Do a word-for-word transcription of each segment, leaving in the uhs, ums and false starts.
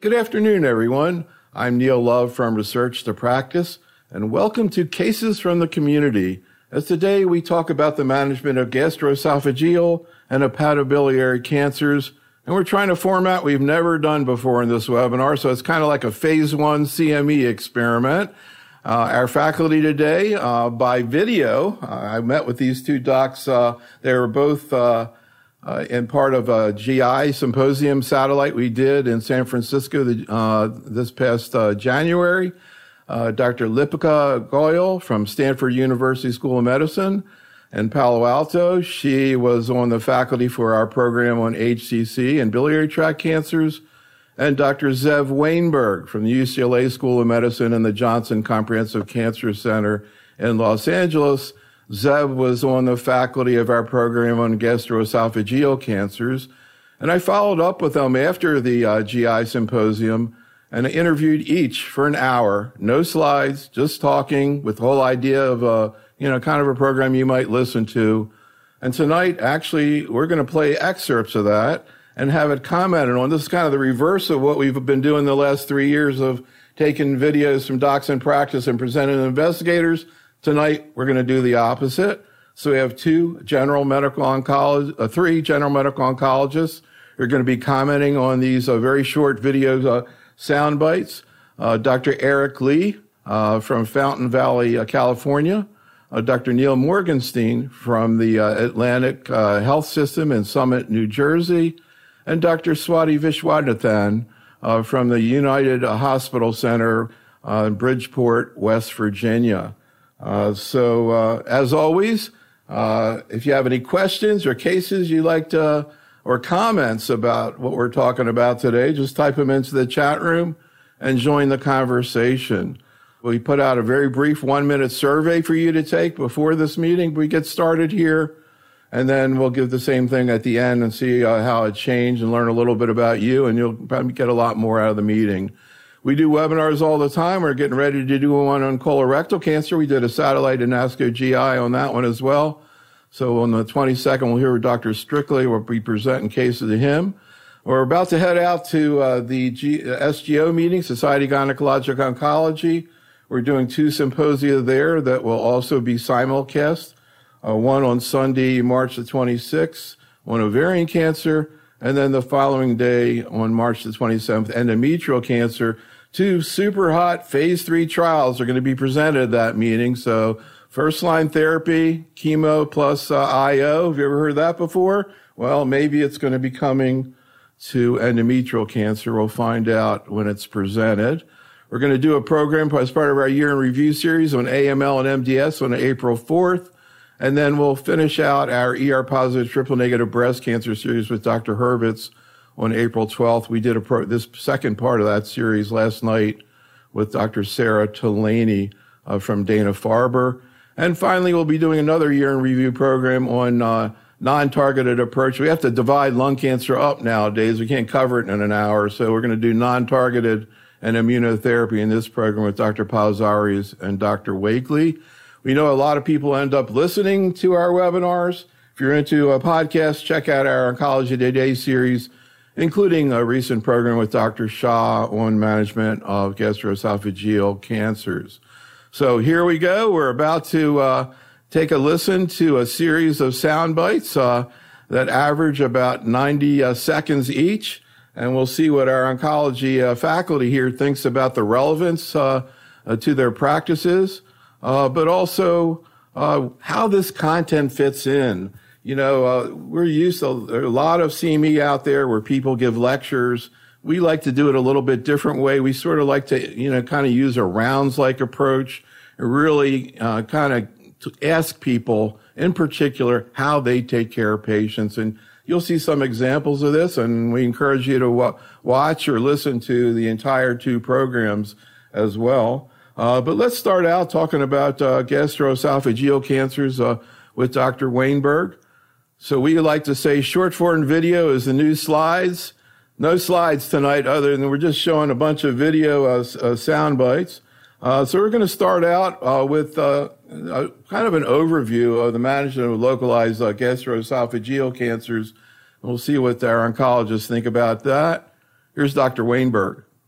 Good afternoon, everyone. I'm Neil Love from Research to Practice, and welcome to Cases from the Community, as today we talk about the management of gastroesophageal and hepatobiliary cancers, and we're trying a format we've never done before in this webinar, so it's kind of like a phase one C M E experiment. Uh, our faculty today, uh, by video, uh, I met with these two docs. Uh, they were both uh, Uh, in part of a G I symposium satellite we did in San Francisco the, uh, this past uh, January. Uh, Doctor Lipika Goyal from Stanford University School of Medicine in Palo Alto. She was on the faculty for our program on H C C and biliary tract cancers. And Doctor Zev Wainberg from the U C L A School of Medicine and the Johnson Comprehensive Cancer Center in Los Angeles. Zev was on the faculty of our program on gastroesophageal cancers, and I followed up with them after the uh, G I symposium, and I interviewed each for an hour, no slides, just talking with the whole idea of a, you know, kind of a program you might listen to. And tonight, actually, we're going to play excerpts of that and have it commented on. This is kind of the reverse of what we've been doing the last three years of taking videos from docs in practice and presenting to investigators. Tonight, we're going to do the opposite. So we have two general medical oncologists, uh, three general medical oncologists who are going to be commenting on these uh, very short video uh, sound bites. Uh, Doctor Eric Lee uh, from Fountain Valley, uh, California. Uh, Doctor Neil Morgenstein from the uh, Atlantic uh, Health System in Summit, New Jersey. And Doctor Swati Viswanathan uh, from the United Hospital Center uh, in Bridgeport, West Virginia. Uh, so, uh, as always, uh, if you have any questions or cases you'd like to, or comments about what we're talking about today, just type them into the chat room and join the conversation. We put out a very brief one-minute survey for you to take before this meeting. We get started here, and then we'll give the same thing at the end and see uh, how it changed and learn a little bit about you, and you'll probably get a lot more out of the meeting. We do webinars all the time. We're getting ready to do one on colorectal cancer. We did a satellite in ASCO G I on that one as well. So on the twenty-second, we'll hear Doctor Strictly. We'll be presenting cases to him. We're about to head out to uh, the G- S G O meeting, Society of Gynecologic Oncology. We're doing two symposia there that will also be simulcast. Uh, one on Sunday, March the twenty-sixth, on ovarian cancer, and then the following day on March the twenty-seventh, endometrial cancer. Two super hot phase three trials are going to be presented at that meeting. So first-line therapy, chemo plus uh, I O. Have you ever heard that before? Well, maybe it's going to be coming to endometrial cancer. We'll find out when it's presented. We're going to do a program as part of our year in review series on A M L and M D S on April fourth. And then we'll finish out our E R-positive triple-negative breast cancer series with Doctor Hurvitz on April twelfth. We did a pro- this second part of that series last night with Doctor Sarah Tolaney uh, from Dana-Farber. And finally, we'll be doing another year in review program on uh, non-targeted approach. We have to divide lung cancer up nowadays. We can't cover it in an hour. So we're going to do non-targeted and immunotherapy in this program with Doctor Palzaris and Doctor Wakely. We know a lot of people end up listening to our webinars. If you're into a podcast, check out our Oncology Today series, including a recent program with Doctor Shah on management of gastroesophageal cancers. So here we go. We're about to uh, take a listen to a series of sound bites uh, that average about ninety uh, seconds each, and we'll see what our oncology uh, faculty here thinks about the relevance uh, uh, to their practices, uh, but also uh, how this content fits in. You know, uh, we're used to there are a lot of C M E out there where people give lectures. We like to do it a little bit different way. We sort of like to, you know, kind of use a rounds-like approach and really uh, kind of to ask people in particular how they take care of patients. And you'll see some examples of this, and we encourage you to w- watch or listen to the entire two programs as well. Uh, but let's start out talking about uh, gastroesophageal cancers uh, with Doctor Wainberg. So we like to say short form video is the new slides. No slides tonight other than we're just showing a bunch of video uh, uh, sound bites. Uh, so we're going to start out uh, with uh, a, kind of an overview of the management of localized uh, gastroesophageal cancers. We'll see what our oncologists think about that. Here's Doctor Wainberg.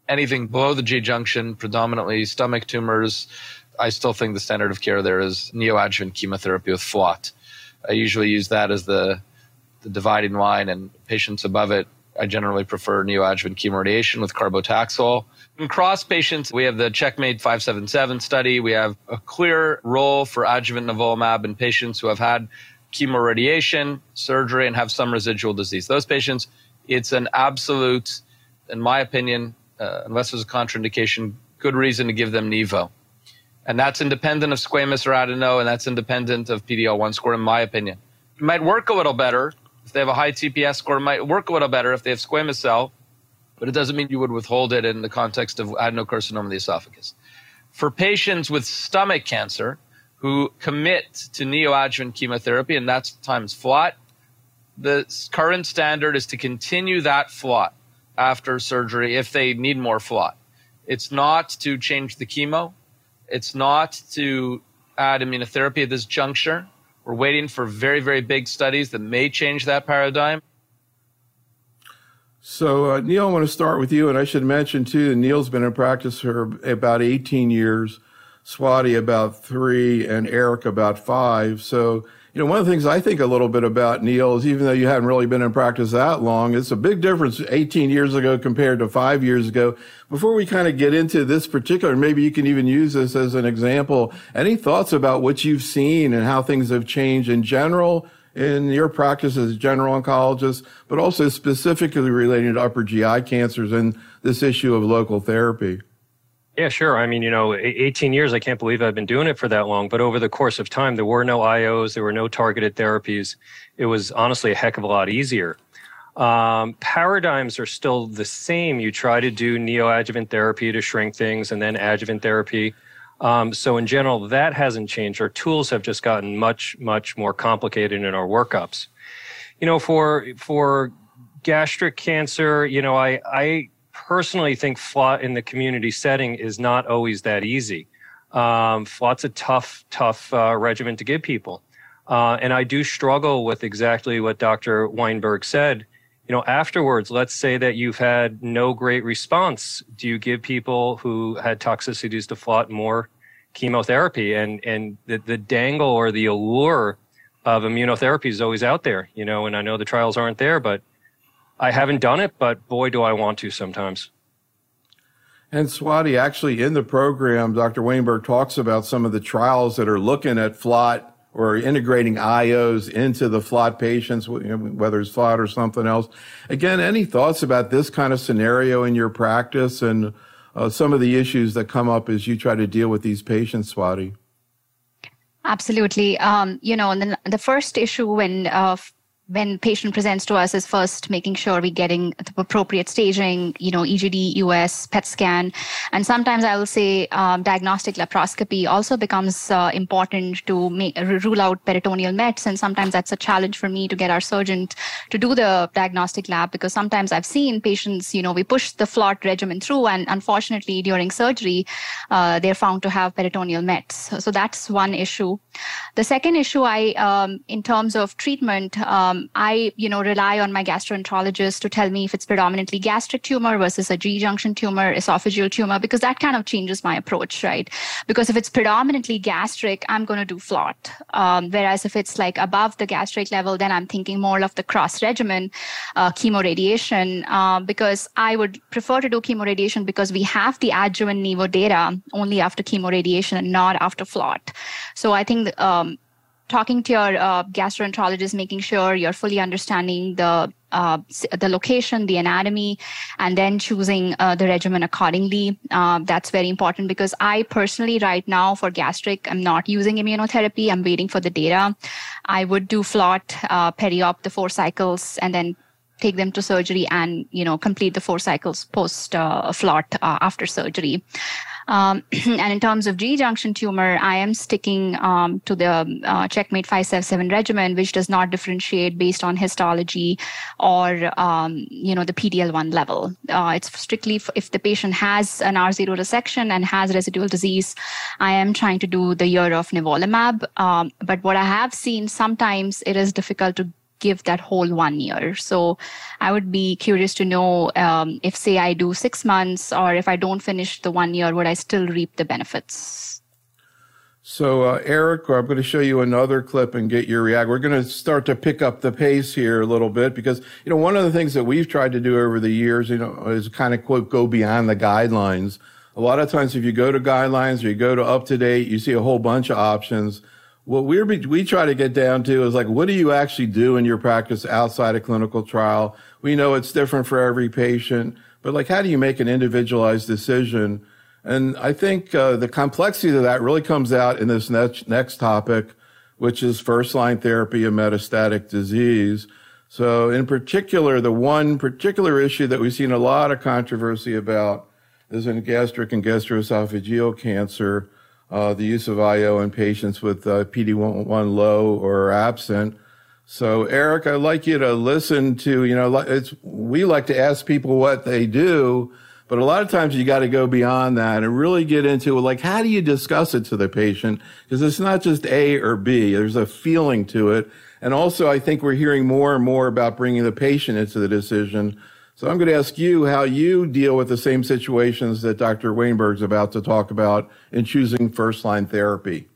anything below the G-junction, predominantly stomach tumors, I still think the standard of care there is neoadjuvant chemotherapy with F L O T. I usually use that as the, the dividing line, and patients above it, I generally prefer neoadjuvant chemoradiation with carbotaxol. In cross patients, we have the Checkmate five seven seven study. We have a clear role for adjuvant nivolumab in patients who have had chemoradiation, surgery, and have some residual disease. Those patients, it's an absolute, in my opinion, uh, unless there's a contraindication, good reason to give them Nivo. And that's independent of squamous or adeno, and that's independent of P D L one score, in my opinion. It might work a little better if they have a high T P S score. It might work a little better if they have squamous cell, but it doesn't mean you would withhold it in the context of adenocarcinoma of the esophagus. For patients with stomach cancer who commit to neoadjuvant chemotherapy, and that's times F L O T, the current standard is to continue that F L O T after surgery if they need more F L O T. It's not to change the chemo. It's not to add immunotherapy at this juncture. We're waiting for very, very big studies that may change that paradigm. So, uh, Neil, I want to start with you. And I should mention, too, that Neil's been in practice for about eighteen years, Swati about three, and Eric about five. So, you know, one of the things I think a little bit about, Neil, is even though you haven't really been in practice that long, it's a big difference eighteen years ago compared to five years ago. Before we kind of get into this particular, maybe you can even use this as an example, any thoughts about what you've seen and how things have changed in general in your practice as a general oncologist, but also specifically relating to upper G I cancers and this issue of local therapy? Yeah, sure. I mean, you know, eighteen years, I can't believe I've been doing it for that long. But over the course of time, there were no I Os, there were no targeted therapies. It was honestly a heck of a lot easier. Um, paradigms are still the same. You try to do neoadjuvant therapy to shrink things and then adjuvant therapy. Um, so in general, that hasn't changed. Our tools have just gotten much, much more complicated in our workups. You know, for for gastric cancer, you know, I, I personally think F L O T in the community setting is not always that easy. Um, F L O T's a tough, tough uh, regimen to give people. Uh, and I do struggle with exactly what Doctor Weinberg said. You know, afterwards, let's say that you've had no great response. Do you give people who had toxicities to F L O T more chemotherapy? And and the, the dangle or the allure of immunotherapy is always out there, you know, and I know the trials aren't there, but I haven't done it, but boy, do I want to sometimes. And Swati, actually in the program, Doctor Weinberg talks about some of the trials that are looking at F L O T or integrating I Os into the F L O T patients, whether it's F L O T or something else. Again, any thoughts about this kind of scenario in your practice and uh, some of the issues that come up as you try to deal with these patients, Swati? Absolutely. Um, you know, the, the first issue when uh, when patient presents to us is first making sure we're getting the appropriate staging, you know, E G D, U S, P E T scan. And sometimes I will say um, diagnostic laparoscopy also becomes uh, important to make, rule out peritoneal mets. And sometimes that's a challenge for me to get our surgeon to do the diagnostic lab, because sometimes I've seen patients, you know, we push the F L O T regimen through and unfortunately during surgery, uh, they're found to have peritoneal mets. So, so that's one issue. The second issue I, um, in terms of treatment, um, I, you know, rely on my gastroenterologist to tell me if it's predominantly gastric tumor versus a G-junction tumor, esophageal tumor, because that kind of changes my approach, right? Because if it's predominantly gastric, I'm going to do F L O T. Um, whereas if it's like above the gastric level, then I'm thinking more of the cross regimen, uh, chemoradiation, uh, because I would prefer to do chemoradiation because we have the adjuvant Nivo data only after chemoradiation and not after F L O T. So I think um, talking to your uh, gastroenterologist, making sure you're fully understanding the uh, the location, the anatomy, and then choosing uh, the regimen accordingly. Uh, that's very important because I personally right now for gastric, I'm not using immunotherapy. I'm waiting for the data. I would do F L O T, uh, peri-op the four cycles, and then take them to surgery and, you know, complete the four cycles post uh, F L O T uh, after surgery. Um, and in terms of G-junction tumor, I am sticking um, to the uh, Checkmate five seven seven regimen, which does not differentiate based on histology or, um, you know, the P D L one level. Uh, it's strictly f- if the patient has an R zero resection and has residual disease, I am trying to do the year of nivolumab. Um, but what I have seen, sometimes it is difficult to give that whole one year. So I would be curious to know um, if, say, I do six months or if I don't finish the one year, would I still reap the benefits? So, uh, Eric, I'm going to show you another clip and get your reaction. We're going to start to pick up the pace here a little bit because, you know, one of the things that we've tried to do over the years, you know, is kind of, quote, go beyond the guidelines. A lot of times if you go to guidelines or you go to UpToDate, you see a whole bunch of options. What we're, we try to get down to is like, what do you actually do in your practice outside a clinical trial? We know it's different for every patient, but like, how do you make an individualized decision? And I think uh, the complexity of that really comes out in this next, next topic, which is first-line therapy of metastatic disease. So in particular, the one particular issue that we've seen a lot of controversy about is in gastric and gastroesophageal cancer, uh, the use of I O in patients with uh, P D one low or absent. So Eric, I'd like you to listen to, you know, it's, we like to ask people what they do, but a lot of times you got to go beyond that and really get into, like, how do you discuss it to the patient? Because it's not just A or B. There's a feeling to it. And also, I think we're hearing more and more about bringing the patient into the decision. So I'm going to ask you how you deal with the same situations that Doctor Wainberg's about to talk about in choosing first-line therapy.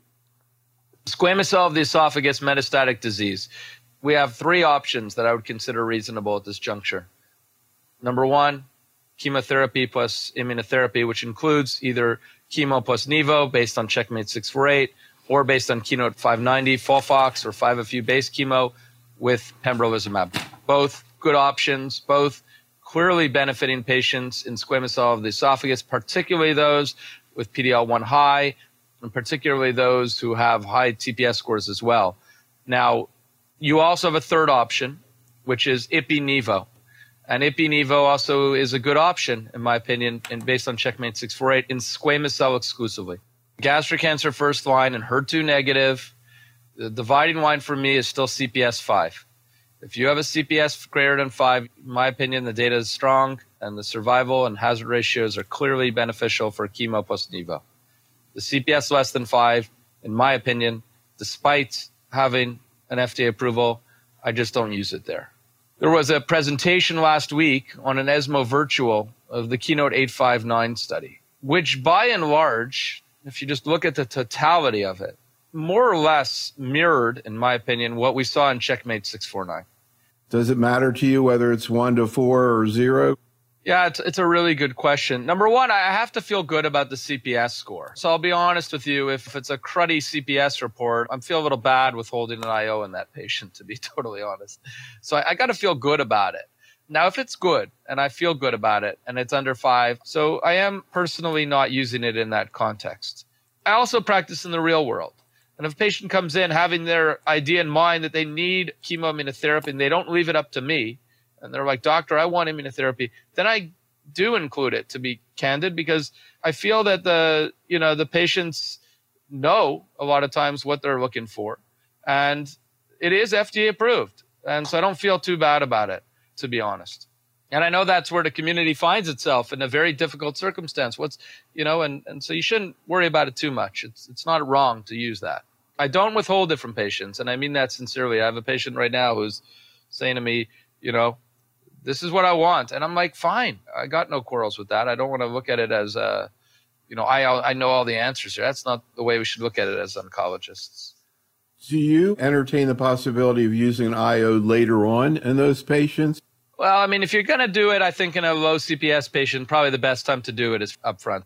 Squamous cell of the esophagus metastatic disease. We have three options that I would consider reasonable at this juncture. Number one, chemotherapy plus immunotherapy, which includes either chemo plus Nivo based on Checkmate six forty-eight or based on Keynote five ninety, FOLFOX, or five F U based chemo with pembrolizumab. Both good options, both clearly benefiting patients in squamous cell of the esophagus, particularly those with P D L one high, and particularly those who have high T P S scores as well. Now, you also have a third option, which is Ipi-Nivo. And Ipi-Nivo also is a good option, in my opinion, and based on Checkmate six forty-eight, in squamous cell exclusively. Gastric cancer first line and H E R two negative, the dividing line for me is still C P S five. If you have a C P S greater than five, in my opinion, the data is strong, and the survival and hazard ratios are clearly beneficial for chemo plus Nivo. The C P S less than five, in my opinion, despite having an F D A approval, I just don't use it there. There was a presentation last week on an ESMO virtual of the Keynote eight five nine study, which by and large, if you just look at the totality of it, more or less mirrored, in my opinion, what we saw in Checkmate six forty-nine. Does it matter to you whether it's one to four or zero? Yeah, it's, it's a really good question. Number one, I have to feel good about the C P S score. So I'll be honest with you, if it's a cruddy C P S report, I'm feel a little bad with holding an I O in that patient, to be totally honest. So I, I got to feel good about it. Now, if it's good and I feel good about it and it's under five, so I am personally not using it in that context. I also practice in the real world. And if a patient comes in having their idea in mind that they need chemoimmunotherapy and they don't leave it up to me, and they're like, doctor, I want immunotherapy, then I do include it, to be candid, because I feel that the, you know, the patients know a lot of times what they're looking for. And it is F D A approved. And so I don't feel too bad about it, to be honest. And I know that's where the community finds itself in a very difficult circumstance. What's, you know, and, and so you shouldn't worry about it too much. It's, it's not wrong to use that. I don't withhold it from patients. And I mean that sincerely. I have a patient right now who's saying to me, you know, this is what I want. And I'm like, fine. I got no quarrels with that. I don't want to look at it as, uh, you know, I I know all the answers here. That's not the way we should look at it as oncologists. Do you entertain the possibility of using an I O later on in those patients? Well, I mean, if you're going to do it, I think in a low C P S patient, probably the best time to do it is up front.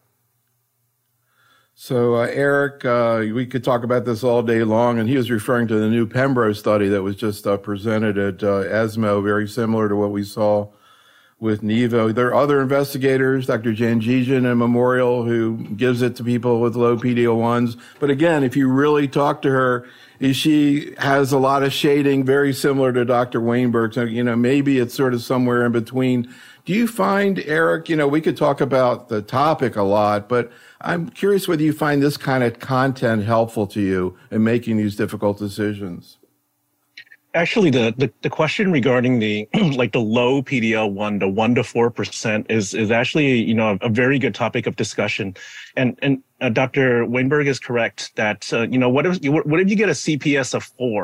So, uh, Eric, uh, we could talk about this all day long, and he was referring to the new Pembro study that was just uh, presented at uh, ESMO, very similar to what we saw with Nivo. There are other investigators, Doctor Janjigian at Memorial, who gives it to people with low P D L ones. But again, if you really talk to her, she has a lot of shading, very similar to Doctor Wainberg. So, you know, maybe it's sort of somewhere in between. Do you find, Eric, you know, we could talk about the topic a lot, but I'm curious whether you find this kind of content helpful to you in making these difficult decisions. Actually, the, the, the question regarding the like the low P D L one to one to four percent is is actually, you know, a, a very good topic of discussion. And and uh, Doctor Wainberg is correct that uh, you know, what if what if you get a C P S of four?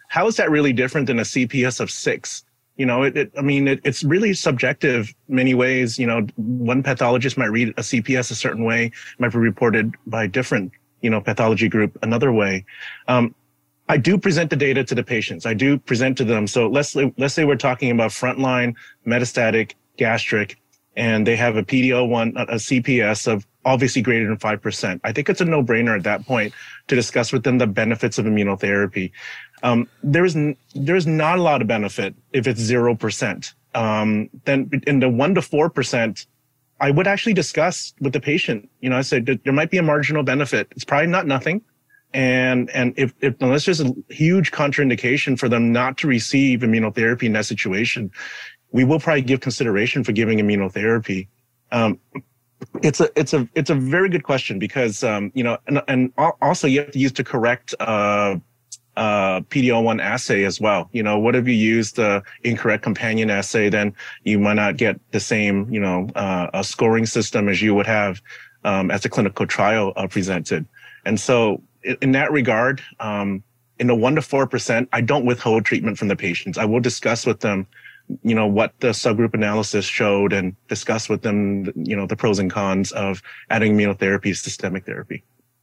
how is that really different than a C P S of six? You know, it, it I mean, it, it's really subjective in many ways. You know, one pathologist might read a C P S a certain way, might be reported by a different, you know, pathology group another way. Um, I do present the data to the patients. I do present to them. So let's, let's say we're talking about frontline, metastatic, gastric, and they have a P D L one, a C P S of obviously greater than five percent. I think it's a no-brainer at that point to discuss with them the benefits of immunotherapy. Um, there is n- there is not a lot of benefit if it's zero percent. Um, then in the one to four percent, I would actually discuss with the patient. You know, I said there might be a marginal benefit. It's probably not nothing. And and if, if unless there's a huge contraindication for them not to receive immunotherapy in that situation, we will probably give consideration for giving immunotherapy. Um, it's a it's a it's a very good question because um, you know, and, and also you have to use the correct uh, uh, P D L one assay as well. You know, what if you use the incorrect companion assay? Then you might not get the same, you know, uh, a scoring system as you would have um, as a clinical trial uh, presented. And so, in that regard, um, in the one to four percent, I don't withhold treatment from the patients. I will discuss with them, you know, what the subgroup analysis showed, and discuss with them, you know, the pros and cons of adding immunotherapy, systemic therapy.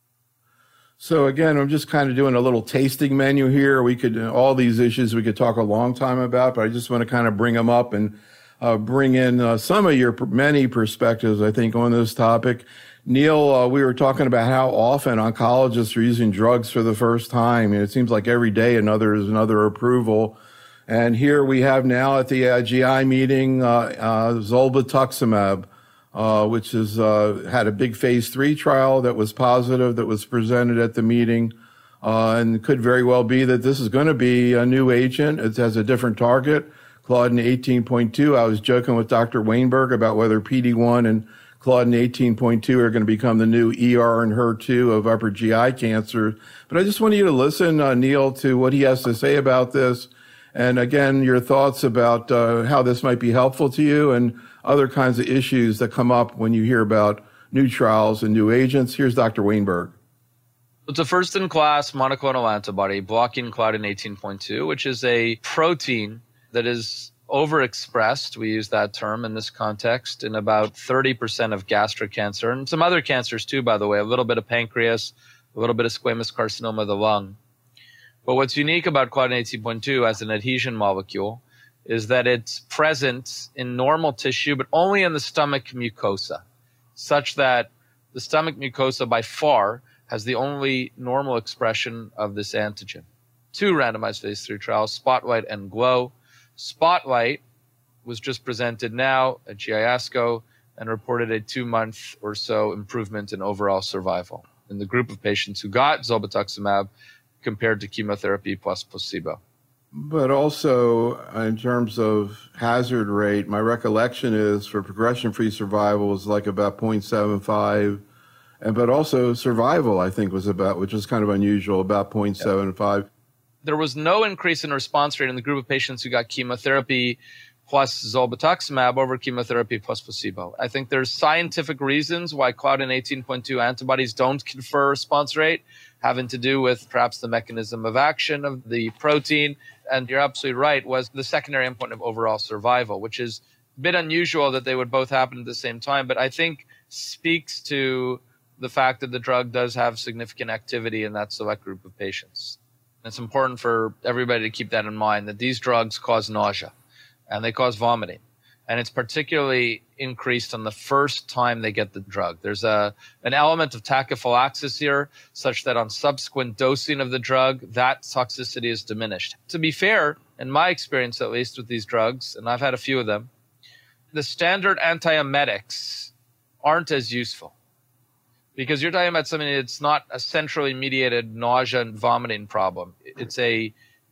So again, I'm just kind of doing a little tasting menu here. We could, all these issues we could talk a long time about, but I just want to kind of bring them up and uh, bring in uh, some of your many perspectives, I think, on this topic. Neil, uh, we were talking about how often oncologists are using drugs for the first time. And it seems like every day another is another approval. And here we have now at the uh, G I meeting, uh, uh, zolbetuximab, uh, which has uh, had a big phase three trial that was positive, that was presented at the meeting. Uh, and it could very well be that this is going to be a new agent. It has a different target, Claudin eighteen point two. I was joking with Doctor Wainberg about whether P D one and Claudin eighteen point two are going to become the new E R and H E R two of upper G I cancer. But I just want you to listen, uh, Neil, to what he has to say about this. And again, your thoughts about uh, how this might be helpful to you and other kinds of issues that come up when you hear about new trials and new agents. Here's Doctor Wainberg. It's a first-in-class monoclonal antibody blocking Claudin eighteen point two, which is a protein that is overexpressed, we use that term in this context, in about thirty percent of gastric cancer and some other cancers too, by the way, a little bit of pancreas, a little bit of squamous carcinoma of the lung. But what's unique about Claudin eighteen point two as an adhesion molecule is that it's present in normal tissue, but only in the stomach mucosa, such that the stomach mucosa by far has the only normal expression of this antigen. Two randomized phase three trials, Spotlight and Glow. Spotlight was just presented now at G I ASCO and reported a two-month or so improvement in overall survival in the group of patients who got zolbetuximab compared to chemotherapy plus placebo. But also, in terms of hazard rate, my recollection is for progression-free survival was like about zero point seven five, and but also survival, I think, was about, which is kind of unusual, about zero point seven five. There was no increase in response rate in the group of patients who got chemotherapy plus zolbetuximab over chemotherapy plus placebo. I think there's scientific reasons why Claudin eighteen point two antibodies don't confer response rate, having to do with perhaps the mechanism of action of the protein. And you're absolutely right, was the secondary endpoint of overall survival, which is a bit unusual that they would both happen at the same time, but I think speaks to the fact that the drug does have significant activity in that select group of patients. It's important for everybody to keep that in mind, that these drugs cause nausea and they cause vomiting. And it's particularly increased on the first time they get the drug. There's a an element of tachyphylaxis here, such that on subsequent dosing of the drug, that toxicity is diminished. To be fair, in my experience at least with these drugs, and I've had a few of them, the standard antiemetics aren't as useful. Because you're talking about something that's not a centrally mediated nausea and vomiting problem. It's a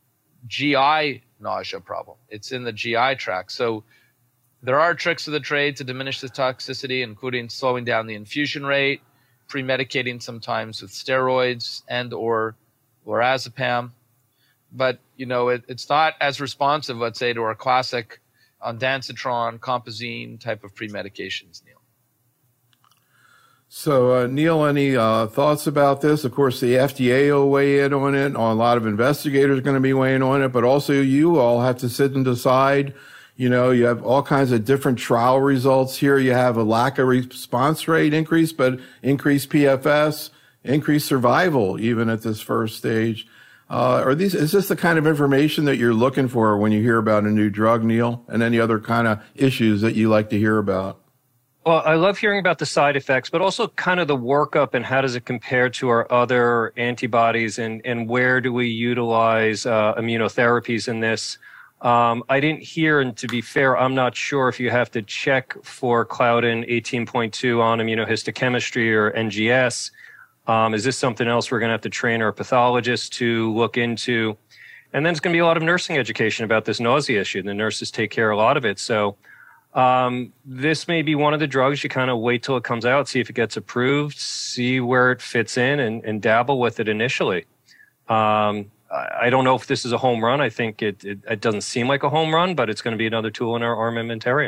G I nausea problem. It's in the G I tract. So there are tricks of the trade to diminish the toxicity, including slowing down the infusion rate, pre-medicating sometimes with steroids and or lorazepam. But, you know, it, it's not as responsive, let's say, to our classic ondansetron, compazine type of pre-medications, Neil. So, uh, Neil, any uh, thoughts about this? Of course, the F D A will weigh in on it. A lot of investigators are going to be weighing on it, but also you all have to sit and decide. You know, you have all kinds of different trial results here. You have a lack of response rate increase, but increased P F S, increased survival, even at this first stage. Uh, are these, is this the kind of information that you're looking for when you hear about a new drug, Neil, and any other kind of issues that you like to hear about? Well, I love hearing about the side effects, but also kind of the workup and how does it compare to our other antibodies, and, and where do we utilize uh, immunotherapies in this? Um, I didn't hear, and to be fair, I'm not sure if you have to check for Claudin eighteen point two on immunohistochemistry or N G S. Um, is this something else we're going to have to train our pathologists to look into? And then it's going to be a lot of nursing education about this nausea issue. The nurses take care of a lot of it. So um, this may be one of the drugs you kind of wait till it comes out, see if it gets approved, see where it fits in, and, and dabble with it initially. Um, I don't know if this is a home run. I think it, it, it doesn't seem like a home run, but it's going to be another tool in our armamentarium.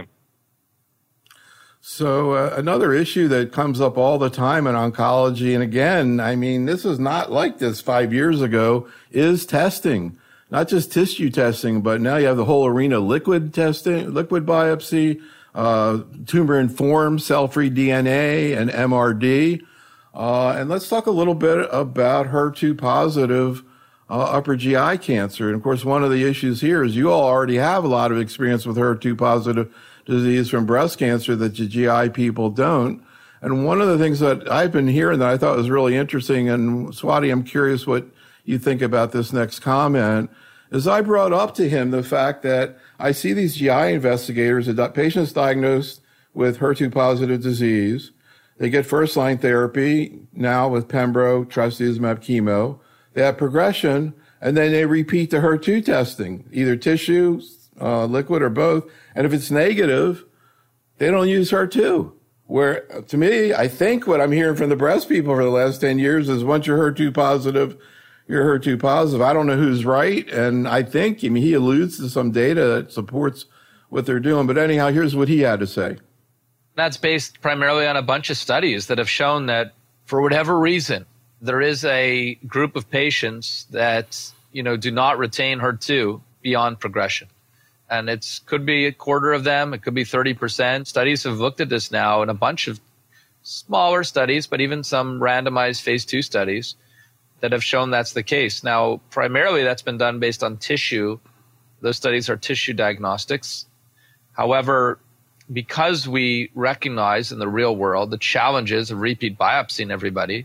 So uh, another issue that comes up all the time in oncology, and again, I mean, this is not like this five years ago, is testing. Not just tissue testing, but now you have the whole arena liquid testing, liquid biopsy, uh, tumor-informed cell-free D N A, and M R D. Uh, and let's talk a little bit about H E R two positive uh, upper G I cancer. And of course, one of the issues here is you all already have a lot of experience with H E R two positive disease from breast cancer that the G I people don't. And one of the things that I've been hearing that I thought was really interesting, and Swati, I'm curious what you think about this next comment, is I brought up to him the fact that I see these G I investigators, the patients diagnosed with H E R two positive disease. They get first-line therapy now with Pembro, trastuzumab, chemo. They have progression, and then they repeat the H E R two testing, either tissue, uh, liquid, or both. And if it's negative, they don't use H E R two. Where, to me, I think what I'm hearing from the breast people for the last ten years is once you're H E R two positive, you're H E R two positive. I don't know who's right. And I think, I mean, he alludes to some data that supports what they're doing. But anyhow, here's what he had to say. That's based primarily on a bunch of studies that have shown that for whatever reason, there is a group of patients that, you know, do not retain H E R two beyond progression. And it could be a quarter of them. It could be thirty percent. Studies have looked at this now in a bunch of smaller studies, but even some randomized phase two studies that have shown that's the case. Now, primarily that's been done based on tissue. Those studies are tissue diagnostics. However, because we recognize in the real world the challenges of repeat biopsying everybody,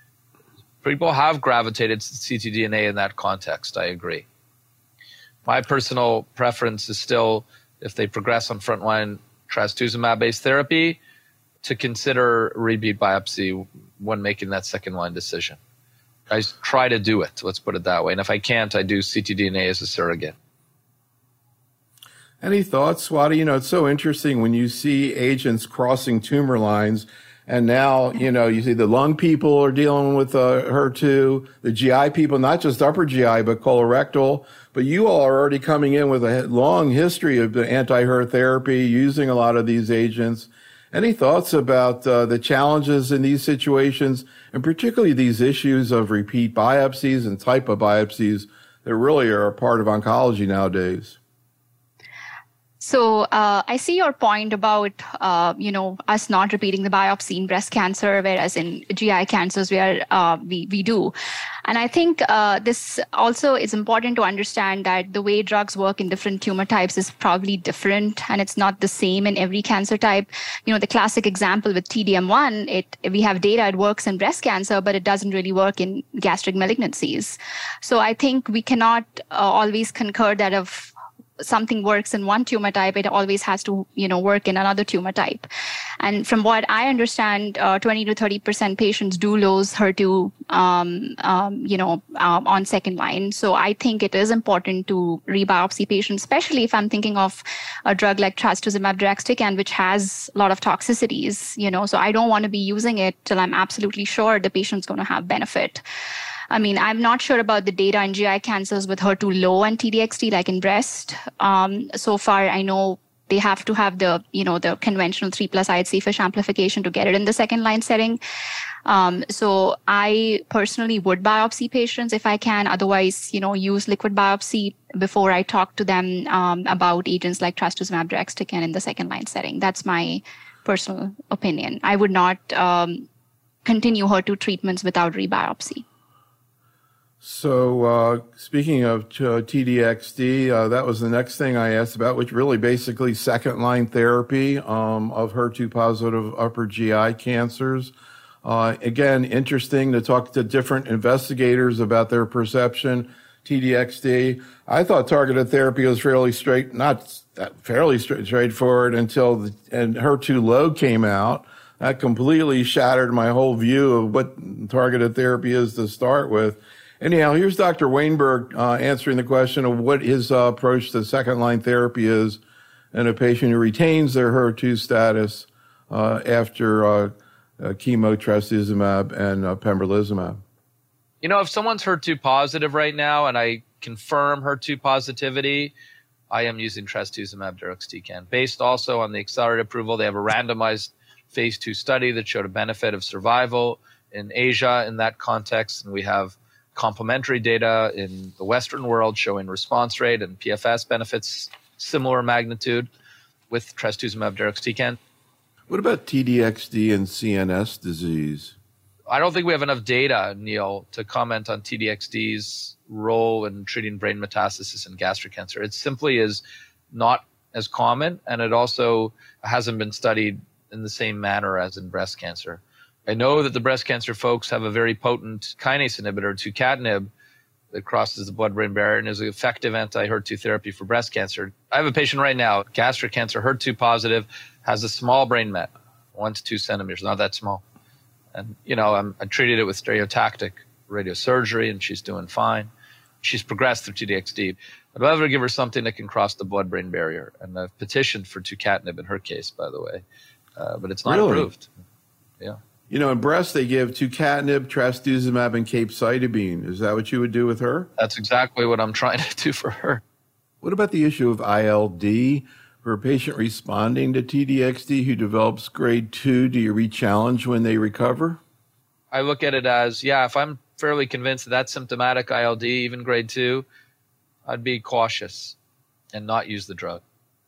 people have gravitated to ctDNA in that context. I agree. My personal preference is still, if they progress on frontline trastuzumab-based therapy, to consider repeat biopsy when making that second-line decision. I try to do it, let's put it that way. And if I can't, I do ctDNA as a surrogate. Any thoughts, Swati? You know, it's so interesting when you see agents crossing tumor lines. And now, you know, you see the lung people are dealing with uh, H E R two, the G I people, not just upper G I, but colorectal. But you all are already coming in with a long history of the anti-H E R therapy, using a lot of these agents. Any thoughts about uh, the challenges in these situations, and particularly these issues of repeat biopsies and type of biopsies that really are a part of oncology nowadays? So uh, I see your point about, uh, you know, us not repeating the biopsy in breast cancer, whereas in G I cancers where uh, we, we do. And I think uh, this also is important to understand that the way drugs work in different tumor types is probably different, and it's not the same in every cancer type. You know, the classic example with T D M one, it we have data, it works in breast cancer, but it doesn't really work in gastric malignancies. So I think we cannot uh, always concur that if something works in one tumor type, it always has to, you know, work in another tumor type. And from what I understand, uh, twenty to thirty percent patients do lose H E R two, um, um, you know, um, on second line. So I think it is important to rebiopsy patients, especially if I'm thinking of a drug like trastuzumab deruxtecan, which has a lot of toxicities, you know, so I don't want to be using it till I'm absolutely sure the patient's going to have benefit. I mean, I'm not sure about the data in G I cancers with H E R two low and T D X T, like in breast. Um, so far, I know they have to have the, you know, the conventional three plus I H C FISH amplification to get it in the second line setting. Um, so I personally would biopsy patients if I can. Otherwise, you know, use liquid biopsy before I talk to them um, about agents like trastuzumab deruxtecan in the second line setting. That's my personal opinion. I would not um, continue H E R two treatments without rebiopsy. So uh, speaking of uh, T D X D, uh, that was the next thing I asked about, which really basically second-line therapy um, of H E R two positive upper G I cancers. Uh, again, interesting to talk to different investigators about their perception. T D X D, I thought targeted therapy was fairly straight, not that fairly straight, straightforward until the, and H E R two low came out. That completely shattered my whole view of what targeted therapy is to start with. Anyhow, here's Doctor Wainberg uh, answering the question of what his uh, approach to second-line therapy is in a patient who retains their H E R two status uh, after uh, uh, chemo, trastuzumab, and uh, pembrolizumab. You know, if someone's H E R two positive right now and I confirm H E R two positivity, I am using trastuzumab deruxtecan. Based also on the accelerated approval, they have a randomized phase two study that showed a benefit of survival in Asia in that context, and we have complementary data in the Western world showing response rate and P F S benefits similar magnitude with trastuzumab deruxtecan. What about T D X D and C N S disease? I don't think we have enough data, Neil, to comment on T D X D's role in treating brain metastasis and gastric cancer. It simply is not as common, and it also hasn't been studied in the same manner as in breast cancer. I know that the breast cancer folks have a very potent kinase inhibitor, tucatinib, that crosses the blood-brain barrier and is an effective anti-H E R two therapy for breast cancer. I have a patient right now, gastric cancer, H E R two positive, has a small brain met, one to two centimeters, not that small. And, you know, I'm, I treated it with stereotactic radiosurgery, and she's doing fine. She's progressed through T D X D. I'd love to give her something that can cross the blood-brain barrier. And I've petitioned for tucatinib in her case, by the way, uh, but it's not Really? approved. Yeah. You know, in breast, they give tucatinib, trastuzumab, and capecitabine. Is that what you would do with her? That's exactly what I'm trying to do for her. What about the issue of I L D? For a patient responding to T D X D who develops grade two, do you re-challenge when they recover? I look at it as, yeah, if I'm fairly convinced that that's symptomatic I L D, even grade two, I'd be cautious and not use the drug.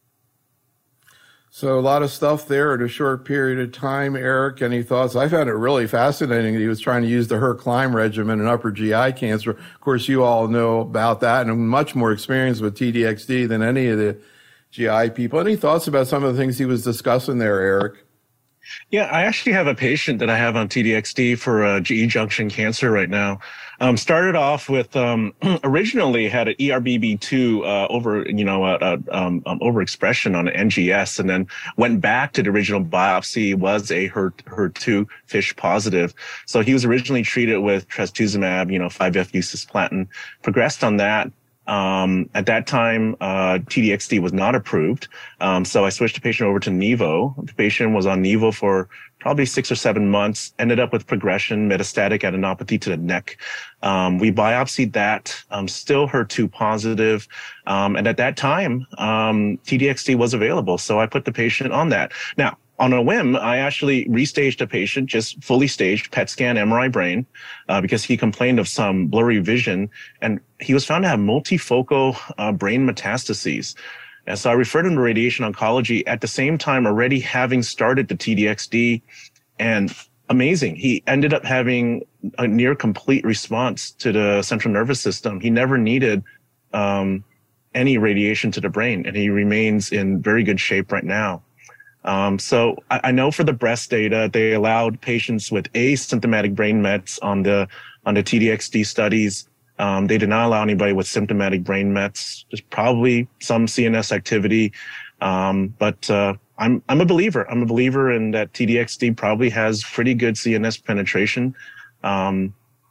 So a lot of stuff there in a short period of time. Eric, any thoughts? I found it really fascinating that he was trying to use the HER-Climb regimen in upper G I cancer. Of course, you all know about that and much more experience with T D X D than any of the G I people. Any thoughts about some of the things he was discussing there, Eric? Yeah, I actually have a patient that I have on T D X D for uh, G E junction cancer right now. Um, started off with um, originally had an E R B B two uh, over, you know, uh, uh, um, um, overexpression on an N G S, and then went back to the original biopsy, was a H E R two FISH positive. So he was originally treated with trastuzumab, you know, five F U cisplatin, progressed on that. Um, at that time, uh, T D X D was not approved. Um, so I switched the patient over to Nivo. The patient was on Nivo for probably six or seven months, ended up with progression, metastatic adenopathy to the neck. Um, we biopsied that, um, still H E R two positive. Um, and at that time, um, T D X D was available. So I put the patient on that. Now, on a whim, I actually restaged a patient, just fully staged, P E T scan, M R I brain, uh, because he complained of some blurry vision, and he was found to have multifocal uh, brain metastases. And so I referred him to radiation oncology at the same time already having started the T D X D, and amazing. He ended up having a near complete response to the central nervous system. He never needed um, any radiation to the brain, and he remains in very good shape right now. Um, so I, I know for the breast data, they allowed patients with asymptomatic brain mets on the on the T D X D studies. Um, they did not allow anybody with symptomatic brain mets. There's probably some C N S activity, um, but uh, I'm I'm a believer. I'm a believer in that T D X D probably has pretty good C N S penetration, um,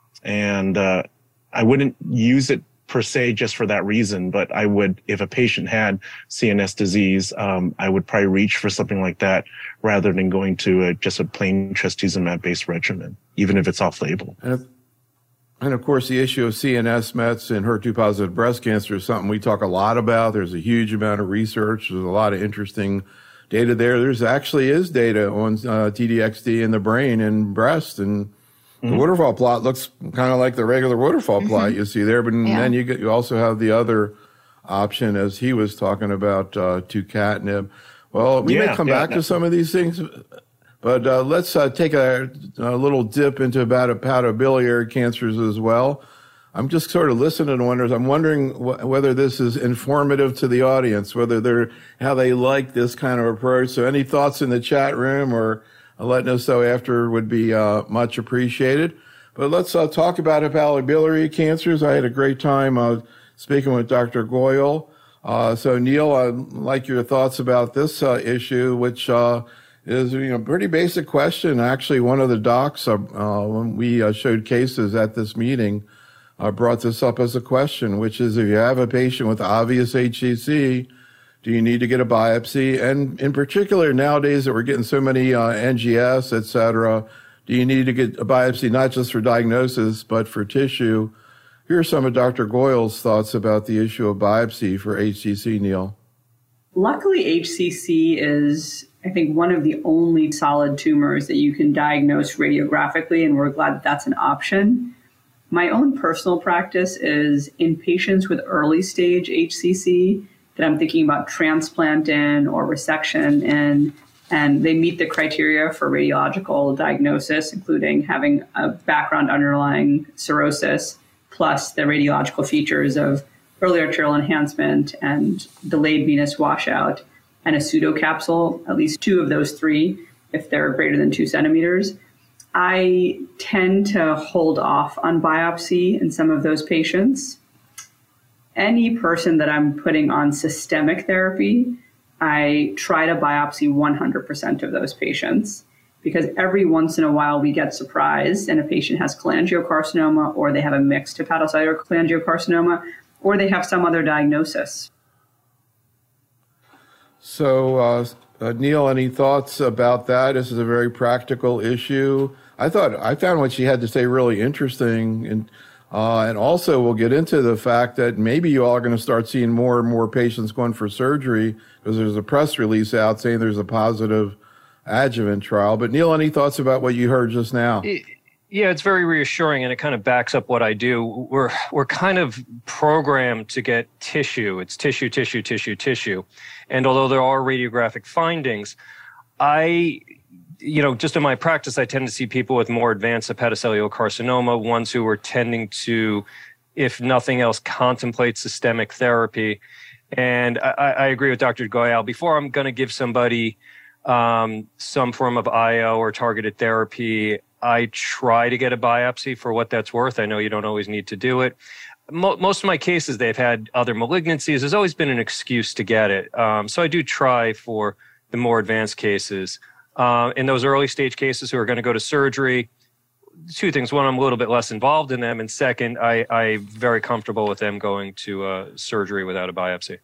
and uh, I wouldn't use it per se just for that reason, but I would, if a patient had C N S disease, um, I would probably reach for something like that rather than going to a, just a plain trastuzumab based regimen, even if it's off label. And if, And of course, the issue of C N S Mets and H E R two positive breast cancer is something we talk a lot about. There's a huge amount of research. There's a lot of interesting data there. There's actually is data on uh, T D X D in the brain and breast, and mm-hmm. the waterfall plot looks kind of like the regular waterfall mm-hmm. plot you see there. But yeah. then you get, you also have the other option, as he was talking about, uh, tucatinib. Well, we yeah, may come yeah, back to some of these things. But uh, let's uh, take a, a little dip into about hepatobiliary cancers as well. I'm just sort of listening and wondering. I'm wondering wh- whether this is informative to the audience, whether they're how they like this kind of approach. So, any thoughts in the chat room or letting us know after would be uh, much appreciated. But let's uh, talk about hepatobiliary cancers. I had a great time uh, speaking with Doctor Goyal. Uh, so, Neil, I'd like your thoughts about this uh, issue, which. Uh, is you know pretty basic question. Actually, one of the docs, uh, when we uh, showed cases at this meeting, uh, brought this up as a question, which is if you have a patient with obvious H C C, do you need to get a biopsy? And in particular, nowadays that we're getting so many uh, N G S, et cetera, do you need to get a biopsy not just for diagnosis, but for tissue? Here are some of Doctor Goyal's thoughts about the issue of biopsy for H C C, Neil. Luckily, H C C is, I think, one of the only solid tumors that you can diagnose radiographically, and we're glad that that's an option. My own personal practice is in patients with early stage H C C that I'm thinking about transplant in or resection in, and they meet the criteria for radiological diagnosis, including having a background underlying cirrhosis, plus the radiological features of early arterial enhancement and delayed venous washout, and a pseudocapsule, at least two of those three, if they're greater than two centimeters. I tend to hold off on biopsy in some of those patients. Any person that I'm putting on systemic therapy, I try to biopsy one hundred percent of those patients, because every once in a while we get surprised and a patient has cholangiocarcinoma, or they have a mixed hepatocellular cholangiocarcinoma, or they have some other diagnosis. So, uh, uh, Neil, any thoughts about that? This is a very practical issue. I thought I found what she had to say really interesting, and uh, and also we'll get into the fact that maybe you all are going to start seeing more and more patients going for surgery, because there's a press release out saying there's a positive adjuvant trial. But Neil, any thoughts about what you heard just now? Yeah, it's very reassuring, and it kind of backs up what I do. We're we're kind of programmed to get tissue. It's tissue, tissue, tissue, tissue. And although there are radiographic findings, I, you know, just in my practice, I tend to see people with more advanced hepatocellular carcinoma, ones who are tending to, if nothing else, contemplate systemic therapy. And I, I agree with Doctor Goyal. Before I'm going to give somebody um, some form of I O or targeted therapy, I try to get a biopsy for what that's worth. I know you don't always need to do it. Mo- most of my cases, they've had other malignancies. There's always been an excuse to get it. Um, so I do try for the more advanced cases. Uh, in those early stage cases who are going to go to surgery, two things. One, I'm a little bit less involved in them. And second, I, I'm very comfortable with them going to uh, surgery without a biopsy.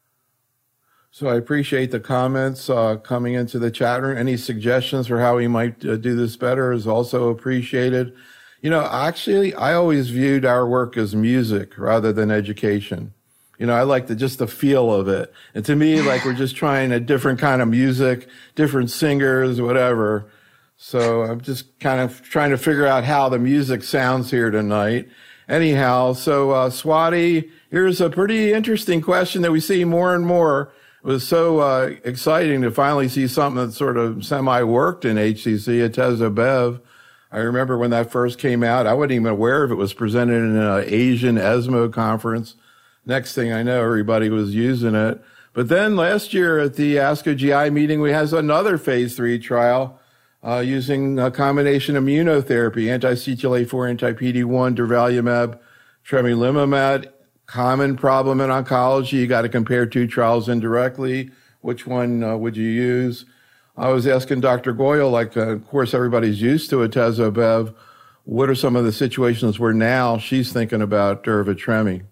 So I appreciate the comments uh, coming into the chat room. Any suggestions for how we might uh, do this better is also appreciated. You know, actually, I always viewed our work as music rather than education. You know, I like the, just the feel of it. And to me, like we're just trying a different kind of music, different singers, whatever. So I'm just kind of trying to figure out how the music sounds here tonight. Anyhow, so uh, Swati, here's a pretty interesting question that we see more and more. It was so uh, exciting to finally see something that sort of semi-worked in H C C, atezo-bev. I remember when that first came out, I wasn't even aware if it was presented in an Asian ESMO conference. Next thing I know, everybody was using it. But then last year at the ASCO G I meeting, we had another phase three trial uh, using a combination immunotherapy, anti-C T L A four, anti-P D one, durvalumab, tremelimumab. Common problem in oncology. You got to compare two trials indirectly. Which one uh, would you use? I was asking Doctor Goyal, like, uh, of course, everybody's used to atezo-bev. What are some of the situations where now she's thinking about durva-tremi?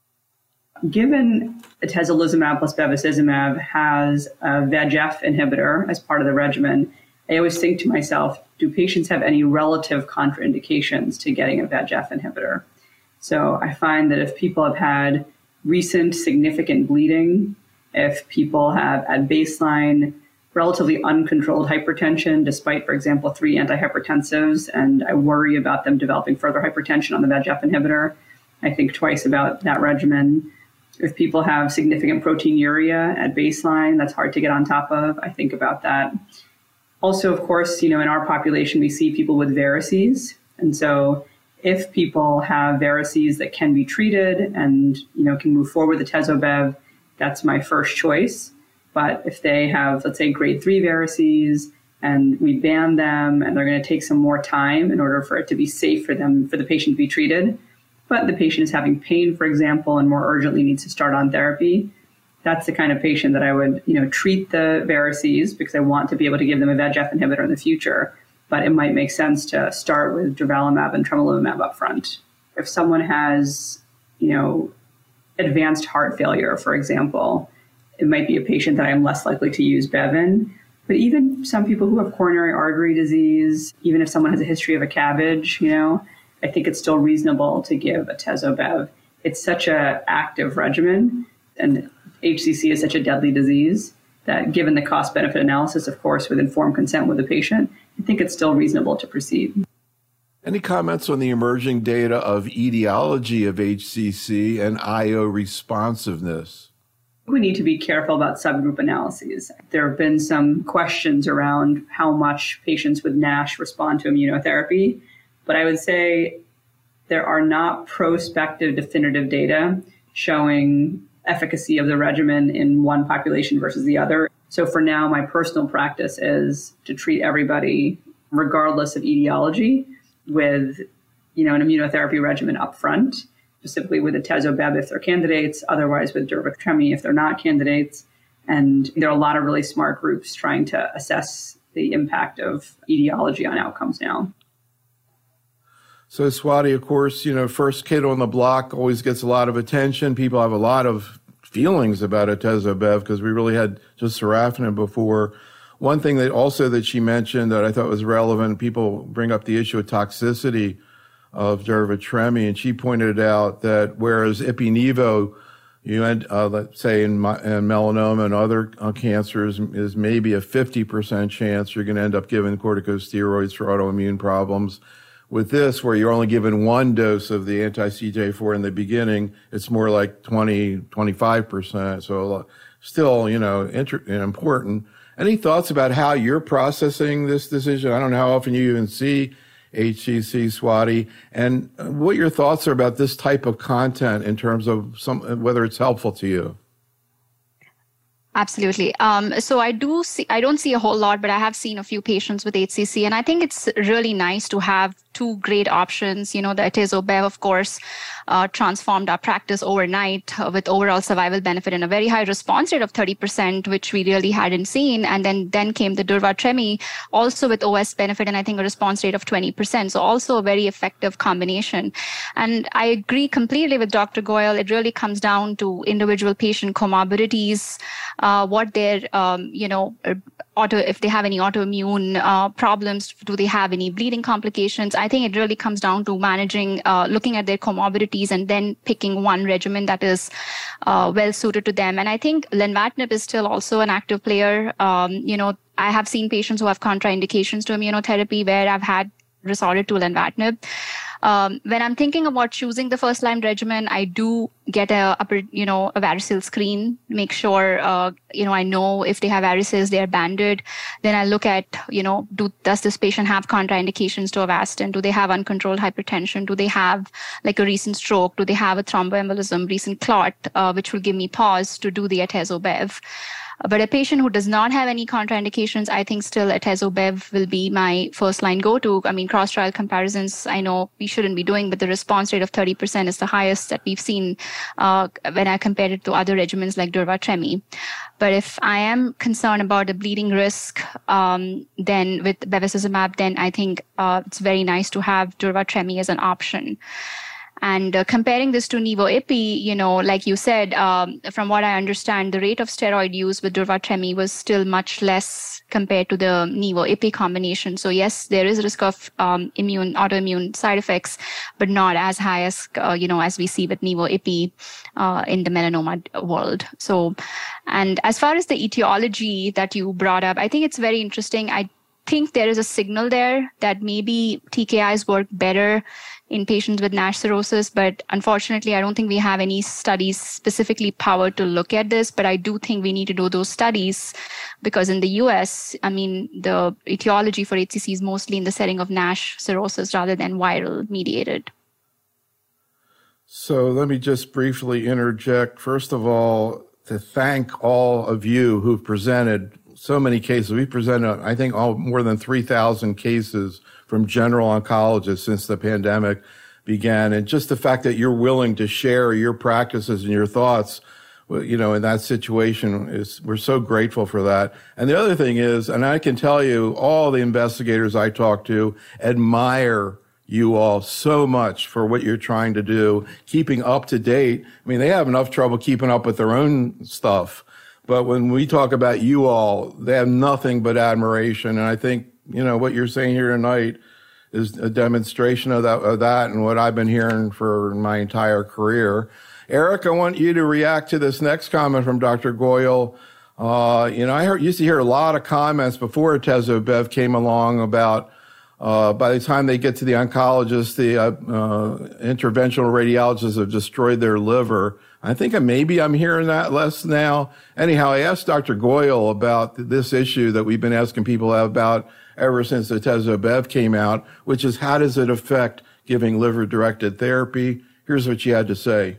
Given atezolizumab plus bevacizumab has a V E G F inhibitor as part of the regimen, I always think to myself, do patients have any relative contraindications to getting a V E G F inhibitor? So I find that if people have had recent significant bleeding, if people have at baseline relatively uncontrolled hypertension, despite, for example, three antihypertensives, and I worry about them developing further hypertension on the V E G F inhibitor, I think twice about that regimen. If people have significant proteinuria at baseline, that's hard to get on top of, I think about that. Also, of course, you know, in our population, we see people with varices. And so if people have varices that can be treated and, you know, can move forward with atezo-bev, that's my first choice. But if they have, let's say, grade three varices and we ban them and they're going to take some more time in order for it to be safe for them, for the patient to be treated, but the patient is having pain, for example, and more urgently needs to start on therapy, that's the kind of patient that I would, you know, treat the varices because I want to be able to give them a V E G F inhibitor in the future. But it might make sense to start with durvalumab and tremelimumab up front. If someone has, you know, advanced heart failure, for example, it might be a patient that I'm less likely to use Bev in. But even some people who have coronary artery disease, even if someone has a history of a CABG, you know, I think it's still reasonable to give atezo-bev. It's such an active regimen, and H C C is such a deadly disease that given the cost-benefit analysis, of course, with informed consent with the patient, I think it's still reasonable to proceed. Any comments on the emerging data of etiology of H C C and I O responsiveness? We need to be careful about subgroup analyses. There have been some questions around how much patients with NASH respond to immunotherapy, but I would say there are not prospective definitive data showing efficacy of the regimen in one population versus the other. So for now, my personal practice is to treat everybody, regardless of etiology, with, you know, an immunotherapy regimen up front, specifically with atezo-bev if they're candidates, otherwise with durva-tremi if they're not candidates. And there are a lot of really smart groups trying to assess the impact of etiology on outcomes now. So Swati, of course, you know, first kid on the block always gets a lot of attention. People have a lot of feelings about atezo-bev because we really had just sorafenib before. One thing that also that she mentioned that I thought was relevant, people bring up the issue of toxicity of durva-tremi, and she pointed out that whereas ipi-nivo, you end, uh, let's say in, my, in melanoma and other uh, cancers, is maybe a fifty percent chance you're going to end up giving corticosteroids for autoimmune problems. With this, where you're only given one dose of the anti-C J four in the beginning, it's more like twenty, twenty-five percent. So still, you know, inter- important. Any thoughts about how you're processing this decision? I don't know how often you even see H C C, Swati, and what your thoughts are about this type of content in terms of some, whether it's helpful to you. Absolutely. Um, so I do see, I don't see a whole lot, but I have seen a few patients with H C C, and I think it's really nice to have two great options. You know, the atezo-bev, of course, uh, transformed our practice overnight uh, with overall survival benefit and a very high response rate of thirty percent, which we really hadn't seen. And then, then came the durva-tremi, also with O S benefit, and I think a response rate of twenty percent. So also a very effective combination. And I agree completely with Doctor Goyal. It really comes down to individual patient comorbidities, uh, what their, um, you know, auto, if they have any autoimmune uh, problems, do they have any bleeding complications? I think it really comes down to managing, uh, looking at their comorbidities and then picking one regimen that is uh, well suited to them. And I think lenvatinib is still also an active player. Um, you know, I have seen patients who have contraindications to immunotherapy where I've had resorted to lenvatinib. Um, when I'm thinking about choosing the first line regimen, I do get a, upper, you know, a varicose screen, make sure, uh, you know, I know if they have varices, they're banded. Then I look at, you know, do, does this patient have contraindications to Avastin? Do they have uncontrolled hypertension? Do they have like a recent stroke? Do they have a thromboembolism, recent clot, uh, which will give me pause to do the atezo-bev? But a patient who does not have any contraindications, I think still atezo-bev will be my first line go-to. I mean, cross-trial comparisons, I know we shouldn't be doing, but the response rate of thirty percent is the highest that we've seen uh, when I compare it to other regimens like durva-tremi. But if I am concerned about the bleeding risk, um, then with bevacizumab, then I think uh, it's very nice to have durva-tremi as an option. And uh, comparing this to Nivo-Ipi, you know, like you said, um, from what I understand, the rate of steroid use with Durva-Tremi was still much less compared to the Nivo-Ipi combination. So yes, there is a risk of um, immune, autoimmune side effects, but not as high as, uh, you know, as we see with Nivo-Ipi uh, in the melanoma world. So, and as far as the etiology that you brought up, I think it's very interesting. I think there is a signal there that maybe T K Is work better in patients with NASH cirrhosis, but unfortunately, I don't think we have any studies specifically powered to look at this, but I do think we need to do those studies because in the U S, I mean, the etiology for H C C is mostly in the setting of NASH cirrhosis rather than viral mediated. So let me just briefly interject. First of all, to thank all of you who've presented so many cases. We presented, I think, all more than three thousand cases from general oncologists since the pandemic began. And just the fact that you're willing to share your practices and your thoughts, you know, in that situation is, we're so grateful for that. And the other thing is, and I can tell you, all the investigators I talk to admire you all so much for what you're trying to do, keeping up to date. I mean, they have enough trouble keeping up with their own stuff. But when we talk about you all, they have nothing but admiration. And I think, you know, what you're saying here tonight is a demonstration of that, of that and what I've been hearing for my entire career. Eric, I want you to react to this next comment from Doctor Goyal. Uh, you know, I heard, used to hear a lot of comments before Atezo-Bev came along about uh, by the time they get to the oncologist, the uh, uh, interventional radiologists have destroyed their liver. I think maybe I'm hearing that less now. Anyhow, I asked Doctor Goyal about this issue that we've been asking people about ever since the Atezo-Bev came out, which is how does it affect giving liver-directed therapy? Here's what she had to say.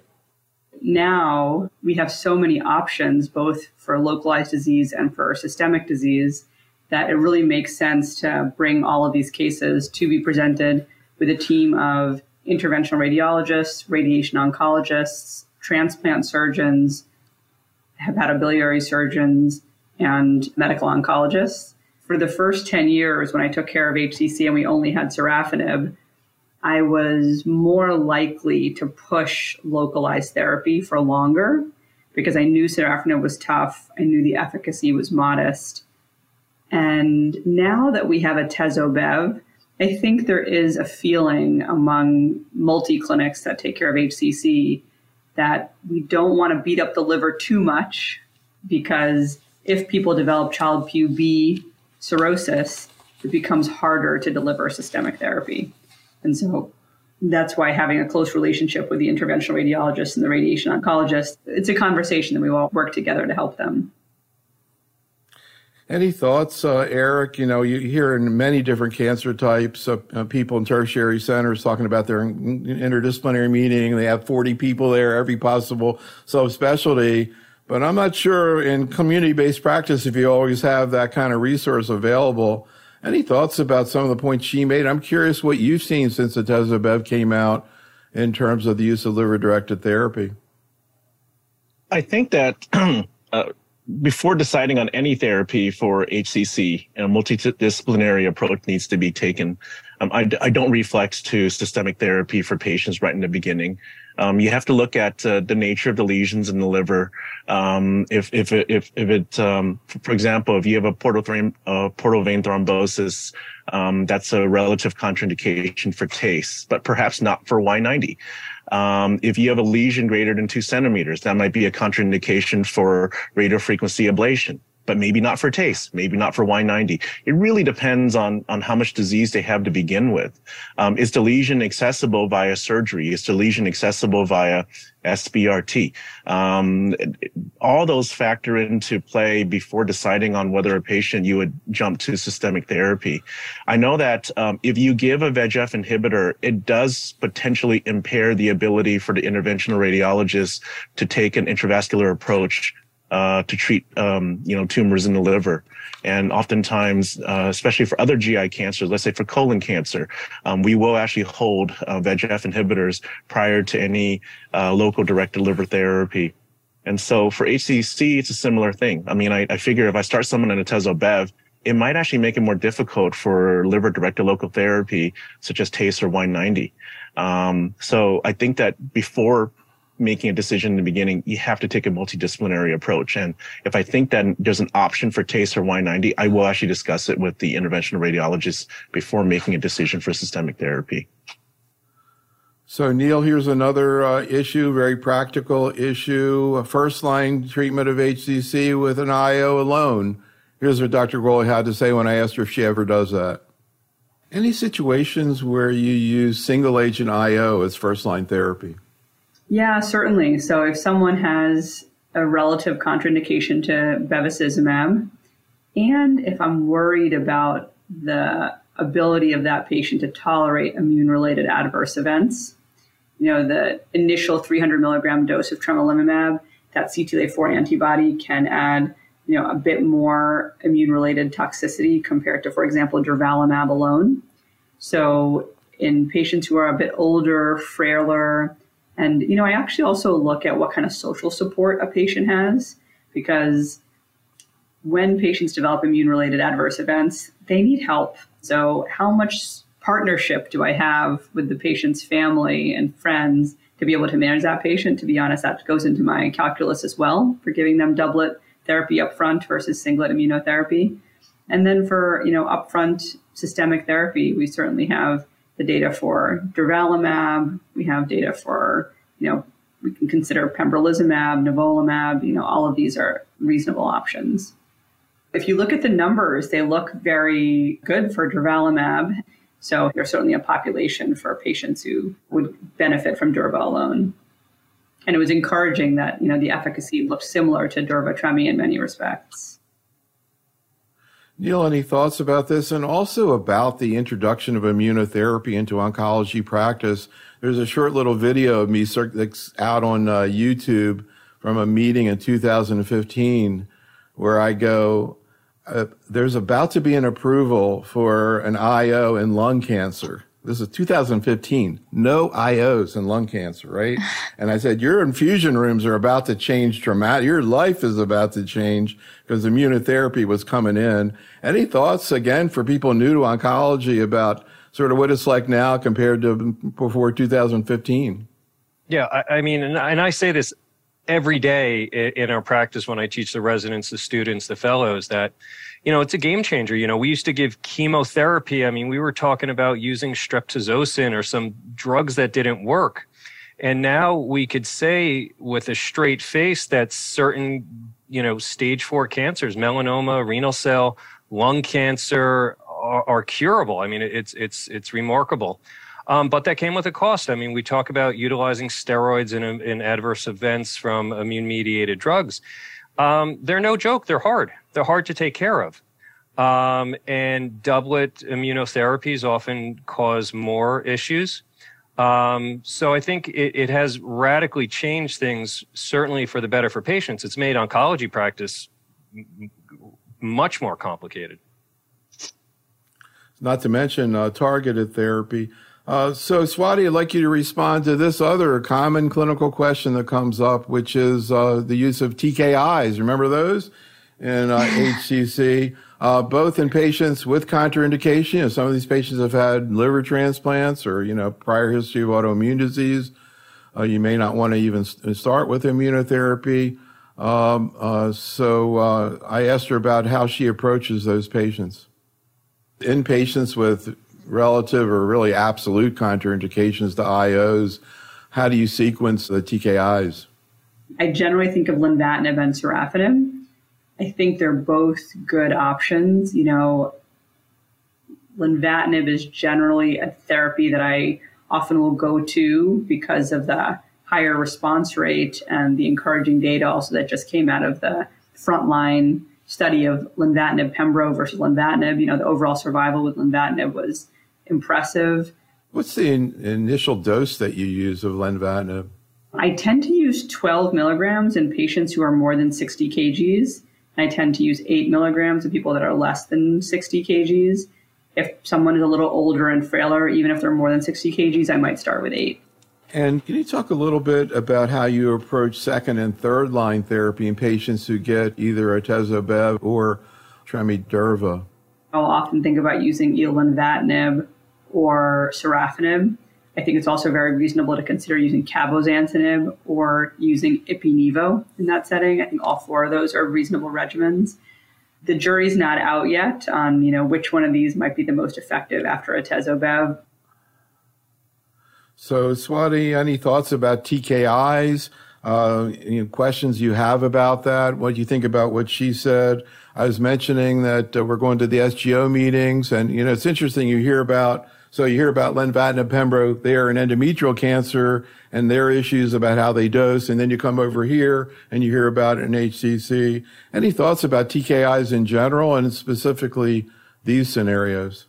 Now we have so many options, both for localized disease and for systemic disease, that it really makes sense to bring all of these cases to be presented with a team of interventional radiologists, radiation oncologists, transplant surgeons, hepatobiliary surgeons, and medical oncologists. For the first ten years, when I took care of H C C and we only had sorafenib, I was more likely to push localized therapy for longer because I knew sorafenib was tough. I knew the efficacy was modest. And now that we have Atezo-Bev, I think there is a feeling among multi-clinics that take care of H C C that we don't want to beat up the liver too much because if people develop Child-Pugh B cirrhosis, it becomes harder to deliver systemic therapy. And so that's why having a close relationship with the interventional radiologist and the radiation oncologist, it's a conversation that we all work together to help them. Any thoughts, uh, Eric? You know, you hear in many different cancer types, uh, uh, people in tertiary centers talking about their interdisciplinary meeting. They have forty people there, every possible subspecialty. But I'm not sure in community-based practice if you always have that kind of resource available. Any thoughts about some of the points she made? I'm curious what you've seen since the Atezo-Bev came out in terms of the use of liver-directed therapy. I think that uh, before deciding on any therapy for H C C, a multidisciplinary approach needs to be taken. Um, I, I don't reflect to systemic therapy for patients right in the beginning. Um, you have to look at uh, the nature of the lesions in the liver. Um, if if it, if if it, um, for example, if you have a portal, uh, portal vein thrombosis, um, that's a relative contraindication for T A C E, but perhaps not for Y ninety. Um, if you have a lesion greater than two centimeters, that might be a contraindication for radiofrequency ablation, but maybe not for T A C E, maybe not for Y ninety. It really depends on, on how much disease they have to begin with. Um, is the lesion accessible via surgery? Is the lesion accessible via S B R T? Um, all those factor into play before deciding on whether a patient you would jump to systemic therapy. I know that um, if you give a V E G F inhibitor, it does potentially impair the ability for the interventional radiologist to take an intravascular approach Uh, to treat, um, you know, tumors in the liver. And oftentimes, uh, especially for other G I cancers, let's say for colon cancer, um, we will actually hold uh, V E G F inhibitors prior to any uh, local directed liver therapy. And so for H C C, it's a similar thing. I mean, I, I figure if I start someone in Atezo-Bev, it might actually make it more difficult for liver-directed local therapy, such as TACE or Y ninety. Um, so I think that before making a decision in the beginning, you have to take a multidisciplinary approach. And if I think that there's an option for TACE or Y ninety, I will actually discuss it with the interventional radiologist before making a decision for systemic therapy. So, Neil, here's another uh, issue, very practical issue, a first-line treatment of H C C with an I O alone. Here's what Doctor Grolli had to say when I asked her if she ever does that. Any situations where you use single-agent I O as first-line therapy? Yeah, certainly. So if someone has a relative contraindication to bevacizumab, and if I'm worried about the ability of that patient to tolerate immune-related adverse events, you know, the initial three hundred milligram dose of tremelimumab, that C T L A four antibody can add, you know, a bit more immune-related toxicity compared to, for example, durvalumab alone. So in patients who are a bit older, frailer, and, you know, I actually also look at what kind of social support a patient has, because when patients develop immune-related adverse events, they need help. So how much partnership do I have with the patient's family and friends to be able to manage that patient? To be honest, that goes into my calculus as well for giving them doublet therapy upfront versus singlet immunotherapy. And then for, you know, upfront systemic therapy, we certainly have the data for durvalumab. We have data for, you know, we can consider pembrolizumab, nivolumab. You know, all of these are reasonable options. If you look at the numbers, they look very good for durvalumab. So there's certainly a population for patients who would benefit from durva alone. And it was encouraging that, you know, the efficacy looked similar to durva-tremi in many respects. Neil, any thoughts about this? And also about the introduction of immunotherapy into oncology practice. There's a short little video of me that's out on uh, YouTube from a meeting in two thousand fifteen where I go, uh, there's about to be an approval for an I O in lung cancer. This is two thousand fifteen. No I Os in lung cancer, right? And I said, your infusion rooms are about to change dramatically. Your life is about to change because immunotherapy was coming in. Any thoughts, again, for people new to oncology about sort of what it's like now compared to before two thousand fifteen? Yeah, I, I mean, and, and I say this every day in our practice when I teach the residents, the students, the fellows, that, you know, it's a game changer. You know, we used to give chemotherapy. I mean, we were talking about using streptozocin or some drugs that didn't work. And now we could say with a straight face that certain, you know, stage four cancers, melanoma, renal cell, lung cancer are, are curable. I mean, it's, it's, it's remarkable. Um, but that came with a cost. I mean, we talk about utilizing steroids in, in adverse events from immune-mediated drugs. Um, they're no joke. They're hard. They're hard to take care of. Um, and doublet immunotherapies often cause more issues. Um, so I think it, it has radically changed things, certainly for the better for patients. It's made oncology practice m- much more complicated. Not to mention uh, targeted therapy. Uh, so, Swati, I'd like you to respond to this other common clinical question that comes up, which is uh, the use of T K Is. Remember those in uh, H C C, uh, both in patients with contraindication. You know, some of these patients have had liver transplants or, you know, prior history of autoimmune disease. Uh, you may not want to even start with immunotherapy. Um, uh, so uh, I asked her about how she approaches those patients. In patients with relative or really absolute contraindications to I Os, how do you sequence the T K Is? I generally think of lenvatinib and sorafenib. I think they're both good options. You know, lenvatinib is generally a therapy that I often will go to because of the higher response rate and the encouraging data also that just came out of the frontline study of lenvatinib pembro versus lenvatinib. You know, the overall survival with lenvatinib was impressive. What's the in- initial dose that you use of lenvatinib? I tend to use twelve milligrams in patients who are more than sixty kilograms. And I tend to use eight milligrams in people that are less than sixty kilograms. If someone is a little older and frailer, even if they're more than sixty kilograms, I might start with eight. And can you talk a little bit about how you approach second and third line therapy in patients who get either atezo-bev or tremi-durva? I'll often think about using either lenvatinib or sorafenib. I think it's also very reasonable to consider using cabozantinib or using ipi-nivo in that setting. I think all four of those are reasonable regimens. The jury's not out yet on, you know, which one of these might be the most effective after atezo-bev. So, Swati, any thoughts about T K Is? Uh, any questions you have about that? What do you think about what she said? I was mentioning that uh, we're going to the S G O meetings, and you know it's interesting. You hear about so you hear about lenvatinib, pembro. They are an endometrial cancer, and their issues about how they dose, and then you come over here and you hear about it in H C C. Any thoughts about T K Is in general, and specifically these scenarios?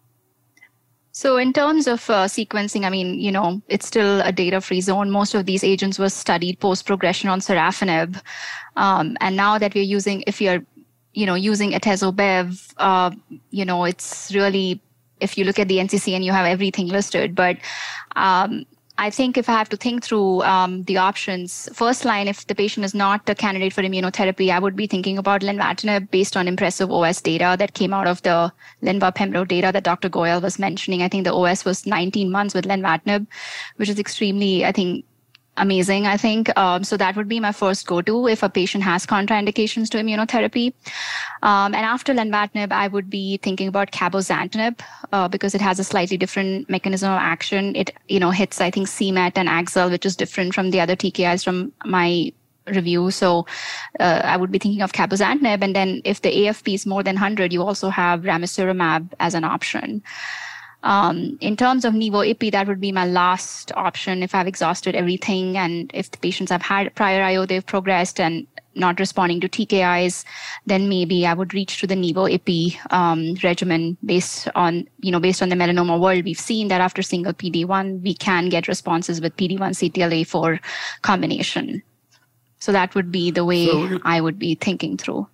So in terms of uh, sequencing, I mean, you know, it's still a data-free zone. Most of these agents were studied post-progression on sorafenib. Um, and now that we're using, if you're, you know, using atezo-bev, uh, you know, it's really, if you look at the N C C N, you have everything listed. But um, I think if I have to think through um, the options, first line, if the patient is not a candidate for immunotherapy, I would be thinking about lenvatinib based on impressive O S data that came out of the lenva-pembro data that Doctor Goyal was mentioning. I think the O S was nineteen months with lenvatinib, which is extremely, I think, amazing, I think. Um, so that would be my first go-to if a patient has contraindications to immunotherapy. Um, and after lenvatinib, I would be thinking about cabozantinib uh, because it has a slightly different mechanism of action. It, you know, hits, I think, c MET and A X L, which is different from the other T K Is from my review. So uh, I would be thinking of cabozantinib. And then if the A F P is more than one hundred, you also have ramucirumab as an option. Um, in terms of nivo-ipi, that would be my last option if I've exhausted everything and if the patients have had prior I O, they've progressed and not responding to T K Is, then maybe I would reach to the nivo-ipi um, regimen based on, you know, based on the melanoma world. We've seen that after single P D one, we can get responses with P D one C T L A four combination. So that would be the way so, I would be thinking through.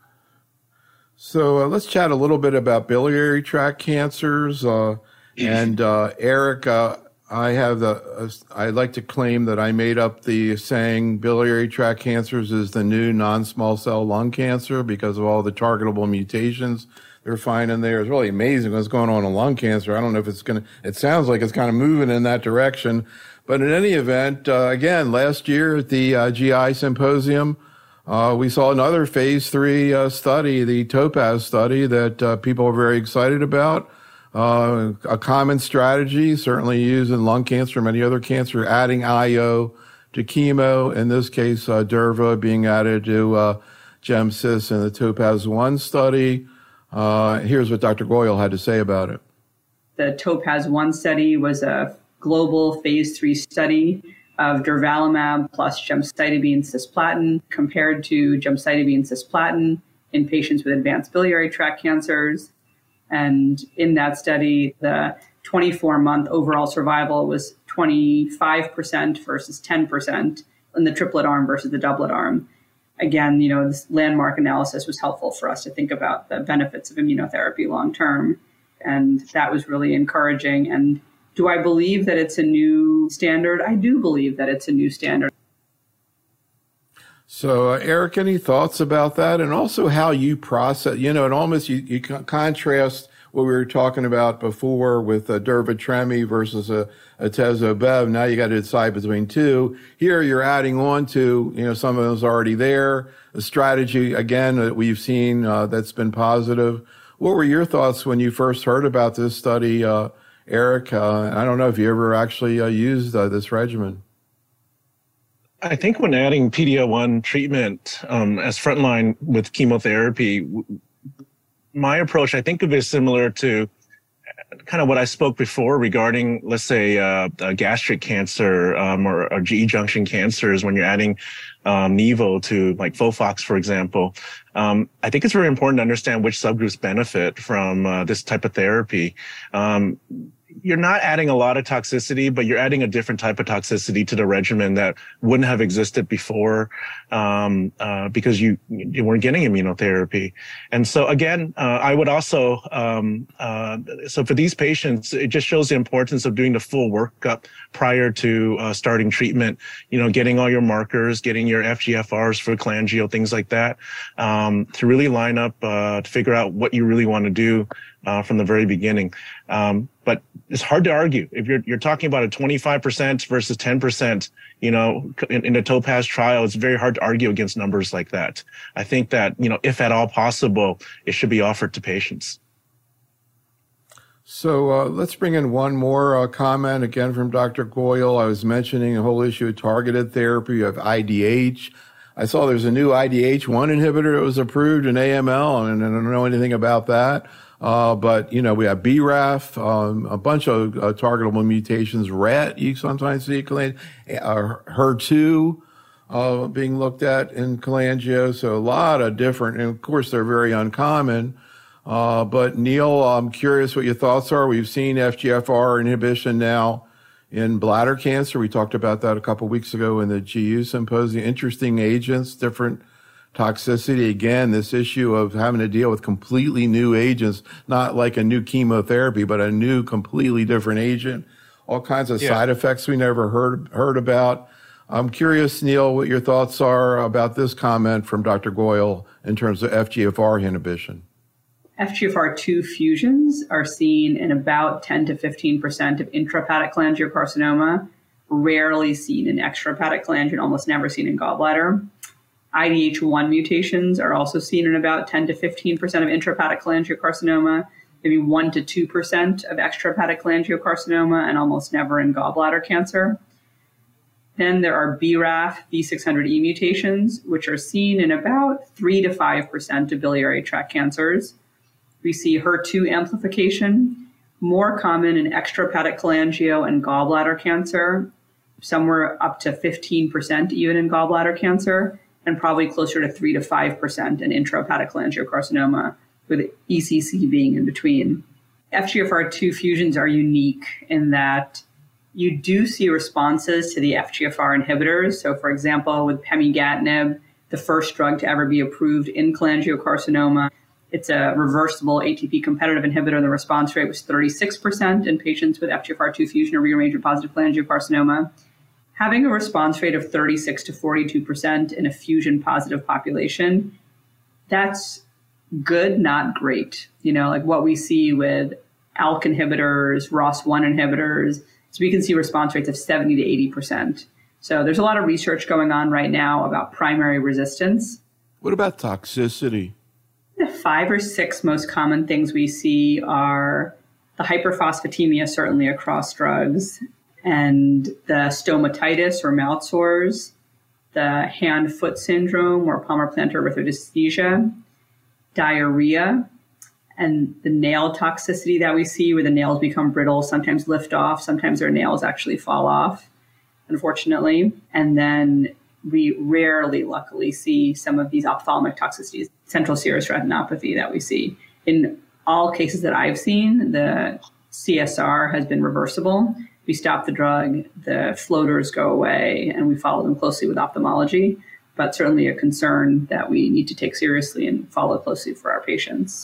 So uh, let's chat a little bit about biliary tract cancers. Uh, and uh, Eric, uh, I have the. Uh, I'd like to claim that I made up the saying biliary tract cancers is the new non-small cell lung cancer because of all the targetable mutations they're finding there. It's really amazing what's going on in lung cancer. I don't know if it's going to. It sounds like it's kind of moving in that direction. But in any event, uh, again, last year at the uh, G I Symposium, Uh, we saw another phase three uh, study, the TOPAZ study, that uh, people are very excited about. Uh, a common strategy, certainly used in lung cancer and many other cancer, adding I O to chemo. In this case, uh, durva being added to uh, GemCis in the TOPAZ one study. Uh, here's what Doctor Goyal had to say about it. The TOPAZ one study was a global phase three study of durvalumab plus gemcitabine cisplatin compared to gemcitabine cisplatin in patients with advanced biliary tract cancers. And in that study, the twenty-four month overall survival was twenty-five percent versus ten percent in the triplet arm versus the doublet arm. Again, you know, this landmark analysis was helpful for us to think about the benefits of immunotherapy long term. And that was really encouraging. And do I believe that it's a new standard? I do believe that it's a new standard. So, uh, Eric, any thoughts about that? And also how you process, you know, and almost you, you contrast what we were talking about before with uh, durva-tremi versus a, a atezo-bev. Now you got to decide between two. Here you're adding on to, you know, some of those already there. A strategy, again, that we've seen uh, that's been positive. What were your thoughts when you first heard about this study, uh, Eric? Uh, I don't know if you ever actually uh, used uh, this regimen. I think when adding P D L one treatment um, as frontline with chemotherapy, my approach, I think of it similar to kind of what I spoke before regarding, let's say, uh, uh, gastric cancer um, or, or G E junction cancers when you're adding um, Nivo to like Fofox, for example. Um, I think it's very important to understand which subgroups benefit from uh, this type of therapy. Um, You're not adding a lot of toxicity, but you're adding a different type of toxicity to the regimen that wouldn't have existed before um, uh, because you, you weren't getting immunotherapy. And so, again, uh, I would also, um, uh, so for these patients, it just shows the importance of doing the full workup prior to uh, starting treatment, you know, getting all your markers, getting your F G F Rs for cholangio, things like that, um, to really line up, uh, to figure out what you really want to do, uh, from the very beginning. Um, but it's hard to argue if you're, you're talking about a twenty-five percent versus ten percent, you know, in, in the TOPAZ trial, it's very hard to argue against numbers like that. I think that, you know, if at all possible, it should be offered to patients. So uh, let's bring in one more uh, comment again from Doctor Goyal. I was mentioning a whole issue of targeted therapy. You have I D H. I saw there's a new I D H one inhibitor that was approved in A M L, and I don't know anything about that. Uh, but, you know, we have B R A F, um, a bunch of uh, targetable mutations. R E T, you sometimes see cholangio, uh, H E R two uh, being looked at in cholangio. So a lot of different, and of course, they're very uncommon. Uh, but Neil, I'm curious what your thoughts are. We've seen F G F R inhibition now in bladder cancer. We talked about that a couple of weeks ago in the G U symposium. Interesting agents, different toxicity. Again, this issue of having to deal with completely new agents, not like a new chemotherapy, but a new, completely different agent. All kinds of yeah. side effects we never heard heard about. I'm curious, Neil, what your thoughts are about this comment from Doctor Goyal in terms of F G F R inhibition. F G F R two fusions are seen in about ten to fifteen percent of intrahepatic cholangiocarcinoma, rarely seen in extrahepatic cholangio, almost never seen in gallbladder. I D H one mutations are also seen in about ten to fifteen percent of intrahepatic cholangiocarcinoma, maybe one to two percent of extrahepatic cholangiocarcinoma, and almost never in gallbladder cancer. Then there are B R A F V six hundred E mutations, which are seen in about three to five percent of biliary tract cancers. We see H E R two amplification, more common in extrahepatic cholangio and gallbladder cancer, somewhere up to fifteen percent even in gallbladder cancer, and probably closer to three to five percent in intrahepatic cholangiocarcinoma, with E C C being in between. F G F R two fusions are unique in that you do see responses to the F G F R inhibitors. So, for example, with pemigatinib, the first drug to ever be approved in cholangiocarcinoma, it's a reversible A T P competitive inhibitor. The response rate was thirty-six percent in patients with F G F R two fusion or rearrangement positive cholangiocarcinoma. Having a response rate of thirty-six to forty-two percent in a fusion positive population, that's good, not great. You know, like what we see with A L K inhibitors, R O S one inhibitors, so we can see response rates of seventy to eighty percent. So there's a lot of research going on right now about primary resistance. What about toxicity? The five or six most common things we see are the hyperphosphatemia, certainly across drugs, and the stomatitis or mouth sores, the hand-foot syndrome or palmar-plantar erythrodysesthesia, diarrhea, and the nail toxicity that we see where the nails become brittle, sometimes lift off, sometimes their nails actually fall off, unfortunately. And then we rarely, luckily, see some of these ophthalmic toxicities, central serous retinopathy that we see. In all cases that I've seen, the C S R has been reversible. We stop the drug, the floaters go away, and we follow them closely with ophthalmology, but certainly a concern that we need to take seriously and follow closely for our patients.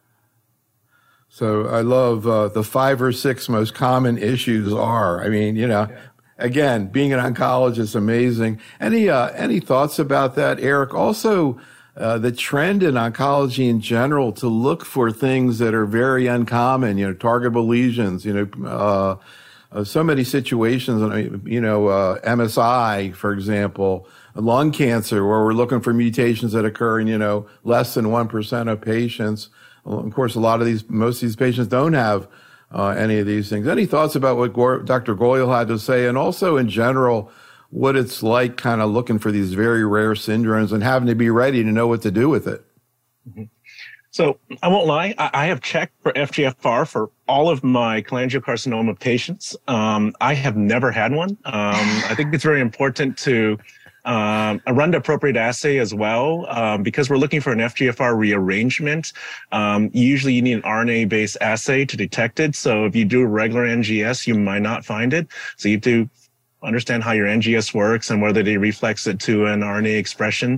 So I love uh, the five or six most common issues are, I mean, you know, again, being an oncologist, amazing. Any, uh, any thoughts about that, Eric? Also, uh, the trend in oncology in general to look for things that are very uncommon, you know, targetable lesions, you know, uh, uh so many situations, you know, uh, M S I, for example, lung cancer, where we're looking for mutations that occur in, you know, less than one percent of patients. Well, of course, a lot of these, most of these patients don't have uh, any of these things. Any thoughts about what Go- Doctor Goyal had to say, and also in general, what it's like kind of looking for these very rare syndromes and having to be ready to know what to do with it? Mm-hmm. So I won't lie, I, I have checked for F G F R for all of my cholangiocarcinoma patients. Um, I have never had one. Um, I think it's very important to Um, I run the appropriate assay as well, um, because we're looking for an F G F R rearrangement. Um, usually you need an R N A-based assay to detect it. So if you do a regular N G S, you might not find it. So you have to understand how your N G S works and whether they reflex it to an R N A expression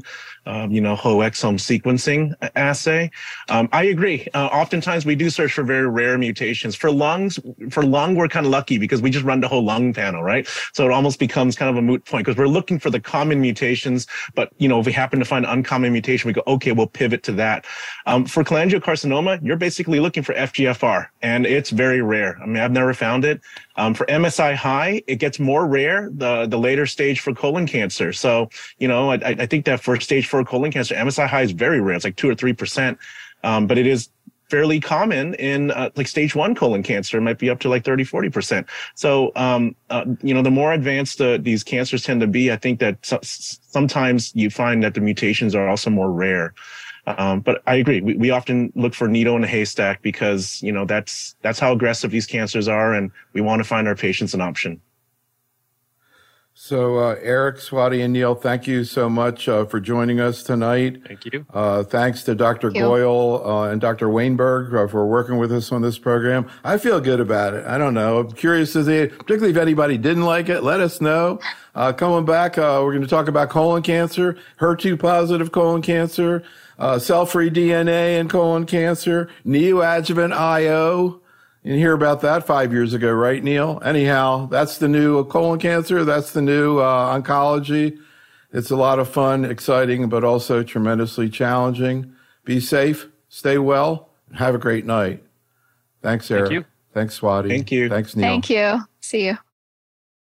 um, you know, whole exome sequencing assay. Um, I agree. Uh, oftentimes we do search for very rare mutations. For lungs, for lung, we're kind of lucky because we just run the whole lung panel, right? So it almost becomes kind of a moot point because we're looking for the common mutations. But, you know, if we happen to find an uncommon mutation, we go, okay, we'll pivot to that. Um, for cholangiocarcinoma, you're basically looking for F G F R, and it's very rare. I mean, I've never found it. Um, for M S I high, it gets more rare the, the later stage for colon cancer. So, you know, I, I think that for stage four colon cancer, M S I high is very rare. It's like two or three percent, um, but it is fairly common in uh, like stage one colon cancer. It might be up to like thirty, forty percent. So, um, uh, you know, the more advanced uh, these cancers tend to be, I think that so- sometimes you find that the mutations are also more rare. Um, but I agree. We, we often look for needle in a haystack because, you know, that's that's how aggressive these cancers are, and we want to find our patients an option. So, uh, Eric, Swati, and Neil, thank you so much uh, for joining us tonight. Thank you. Uh, thanks to Doctor Goyle uh, and Doctor Wainberg uh, for working with us on this program. I feel good about it. I don't know. I'm curious to see, particularly if anybody didn't like it, let us know. Uh, coming back, uh, we're going to talk about colon cancer, H E R two positive colon cancer, uh, cell-free D N A and colon cancer, neoadjuvant I O. You hear about that five years ago, right, Neil? Anyhow, that's the new colon cancer. That's the new uh, oncology. It's a lot of fun, exciting, but also tremendously challenging. Be safe, stay well, and have a great night. Thanks, Eric. Thank you. Thanks, Swati. Thank you. Thanks, Neil. Thank you. See you.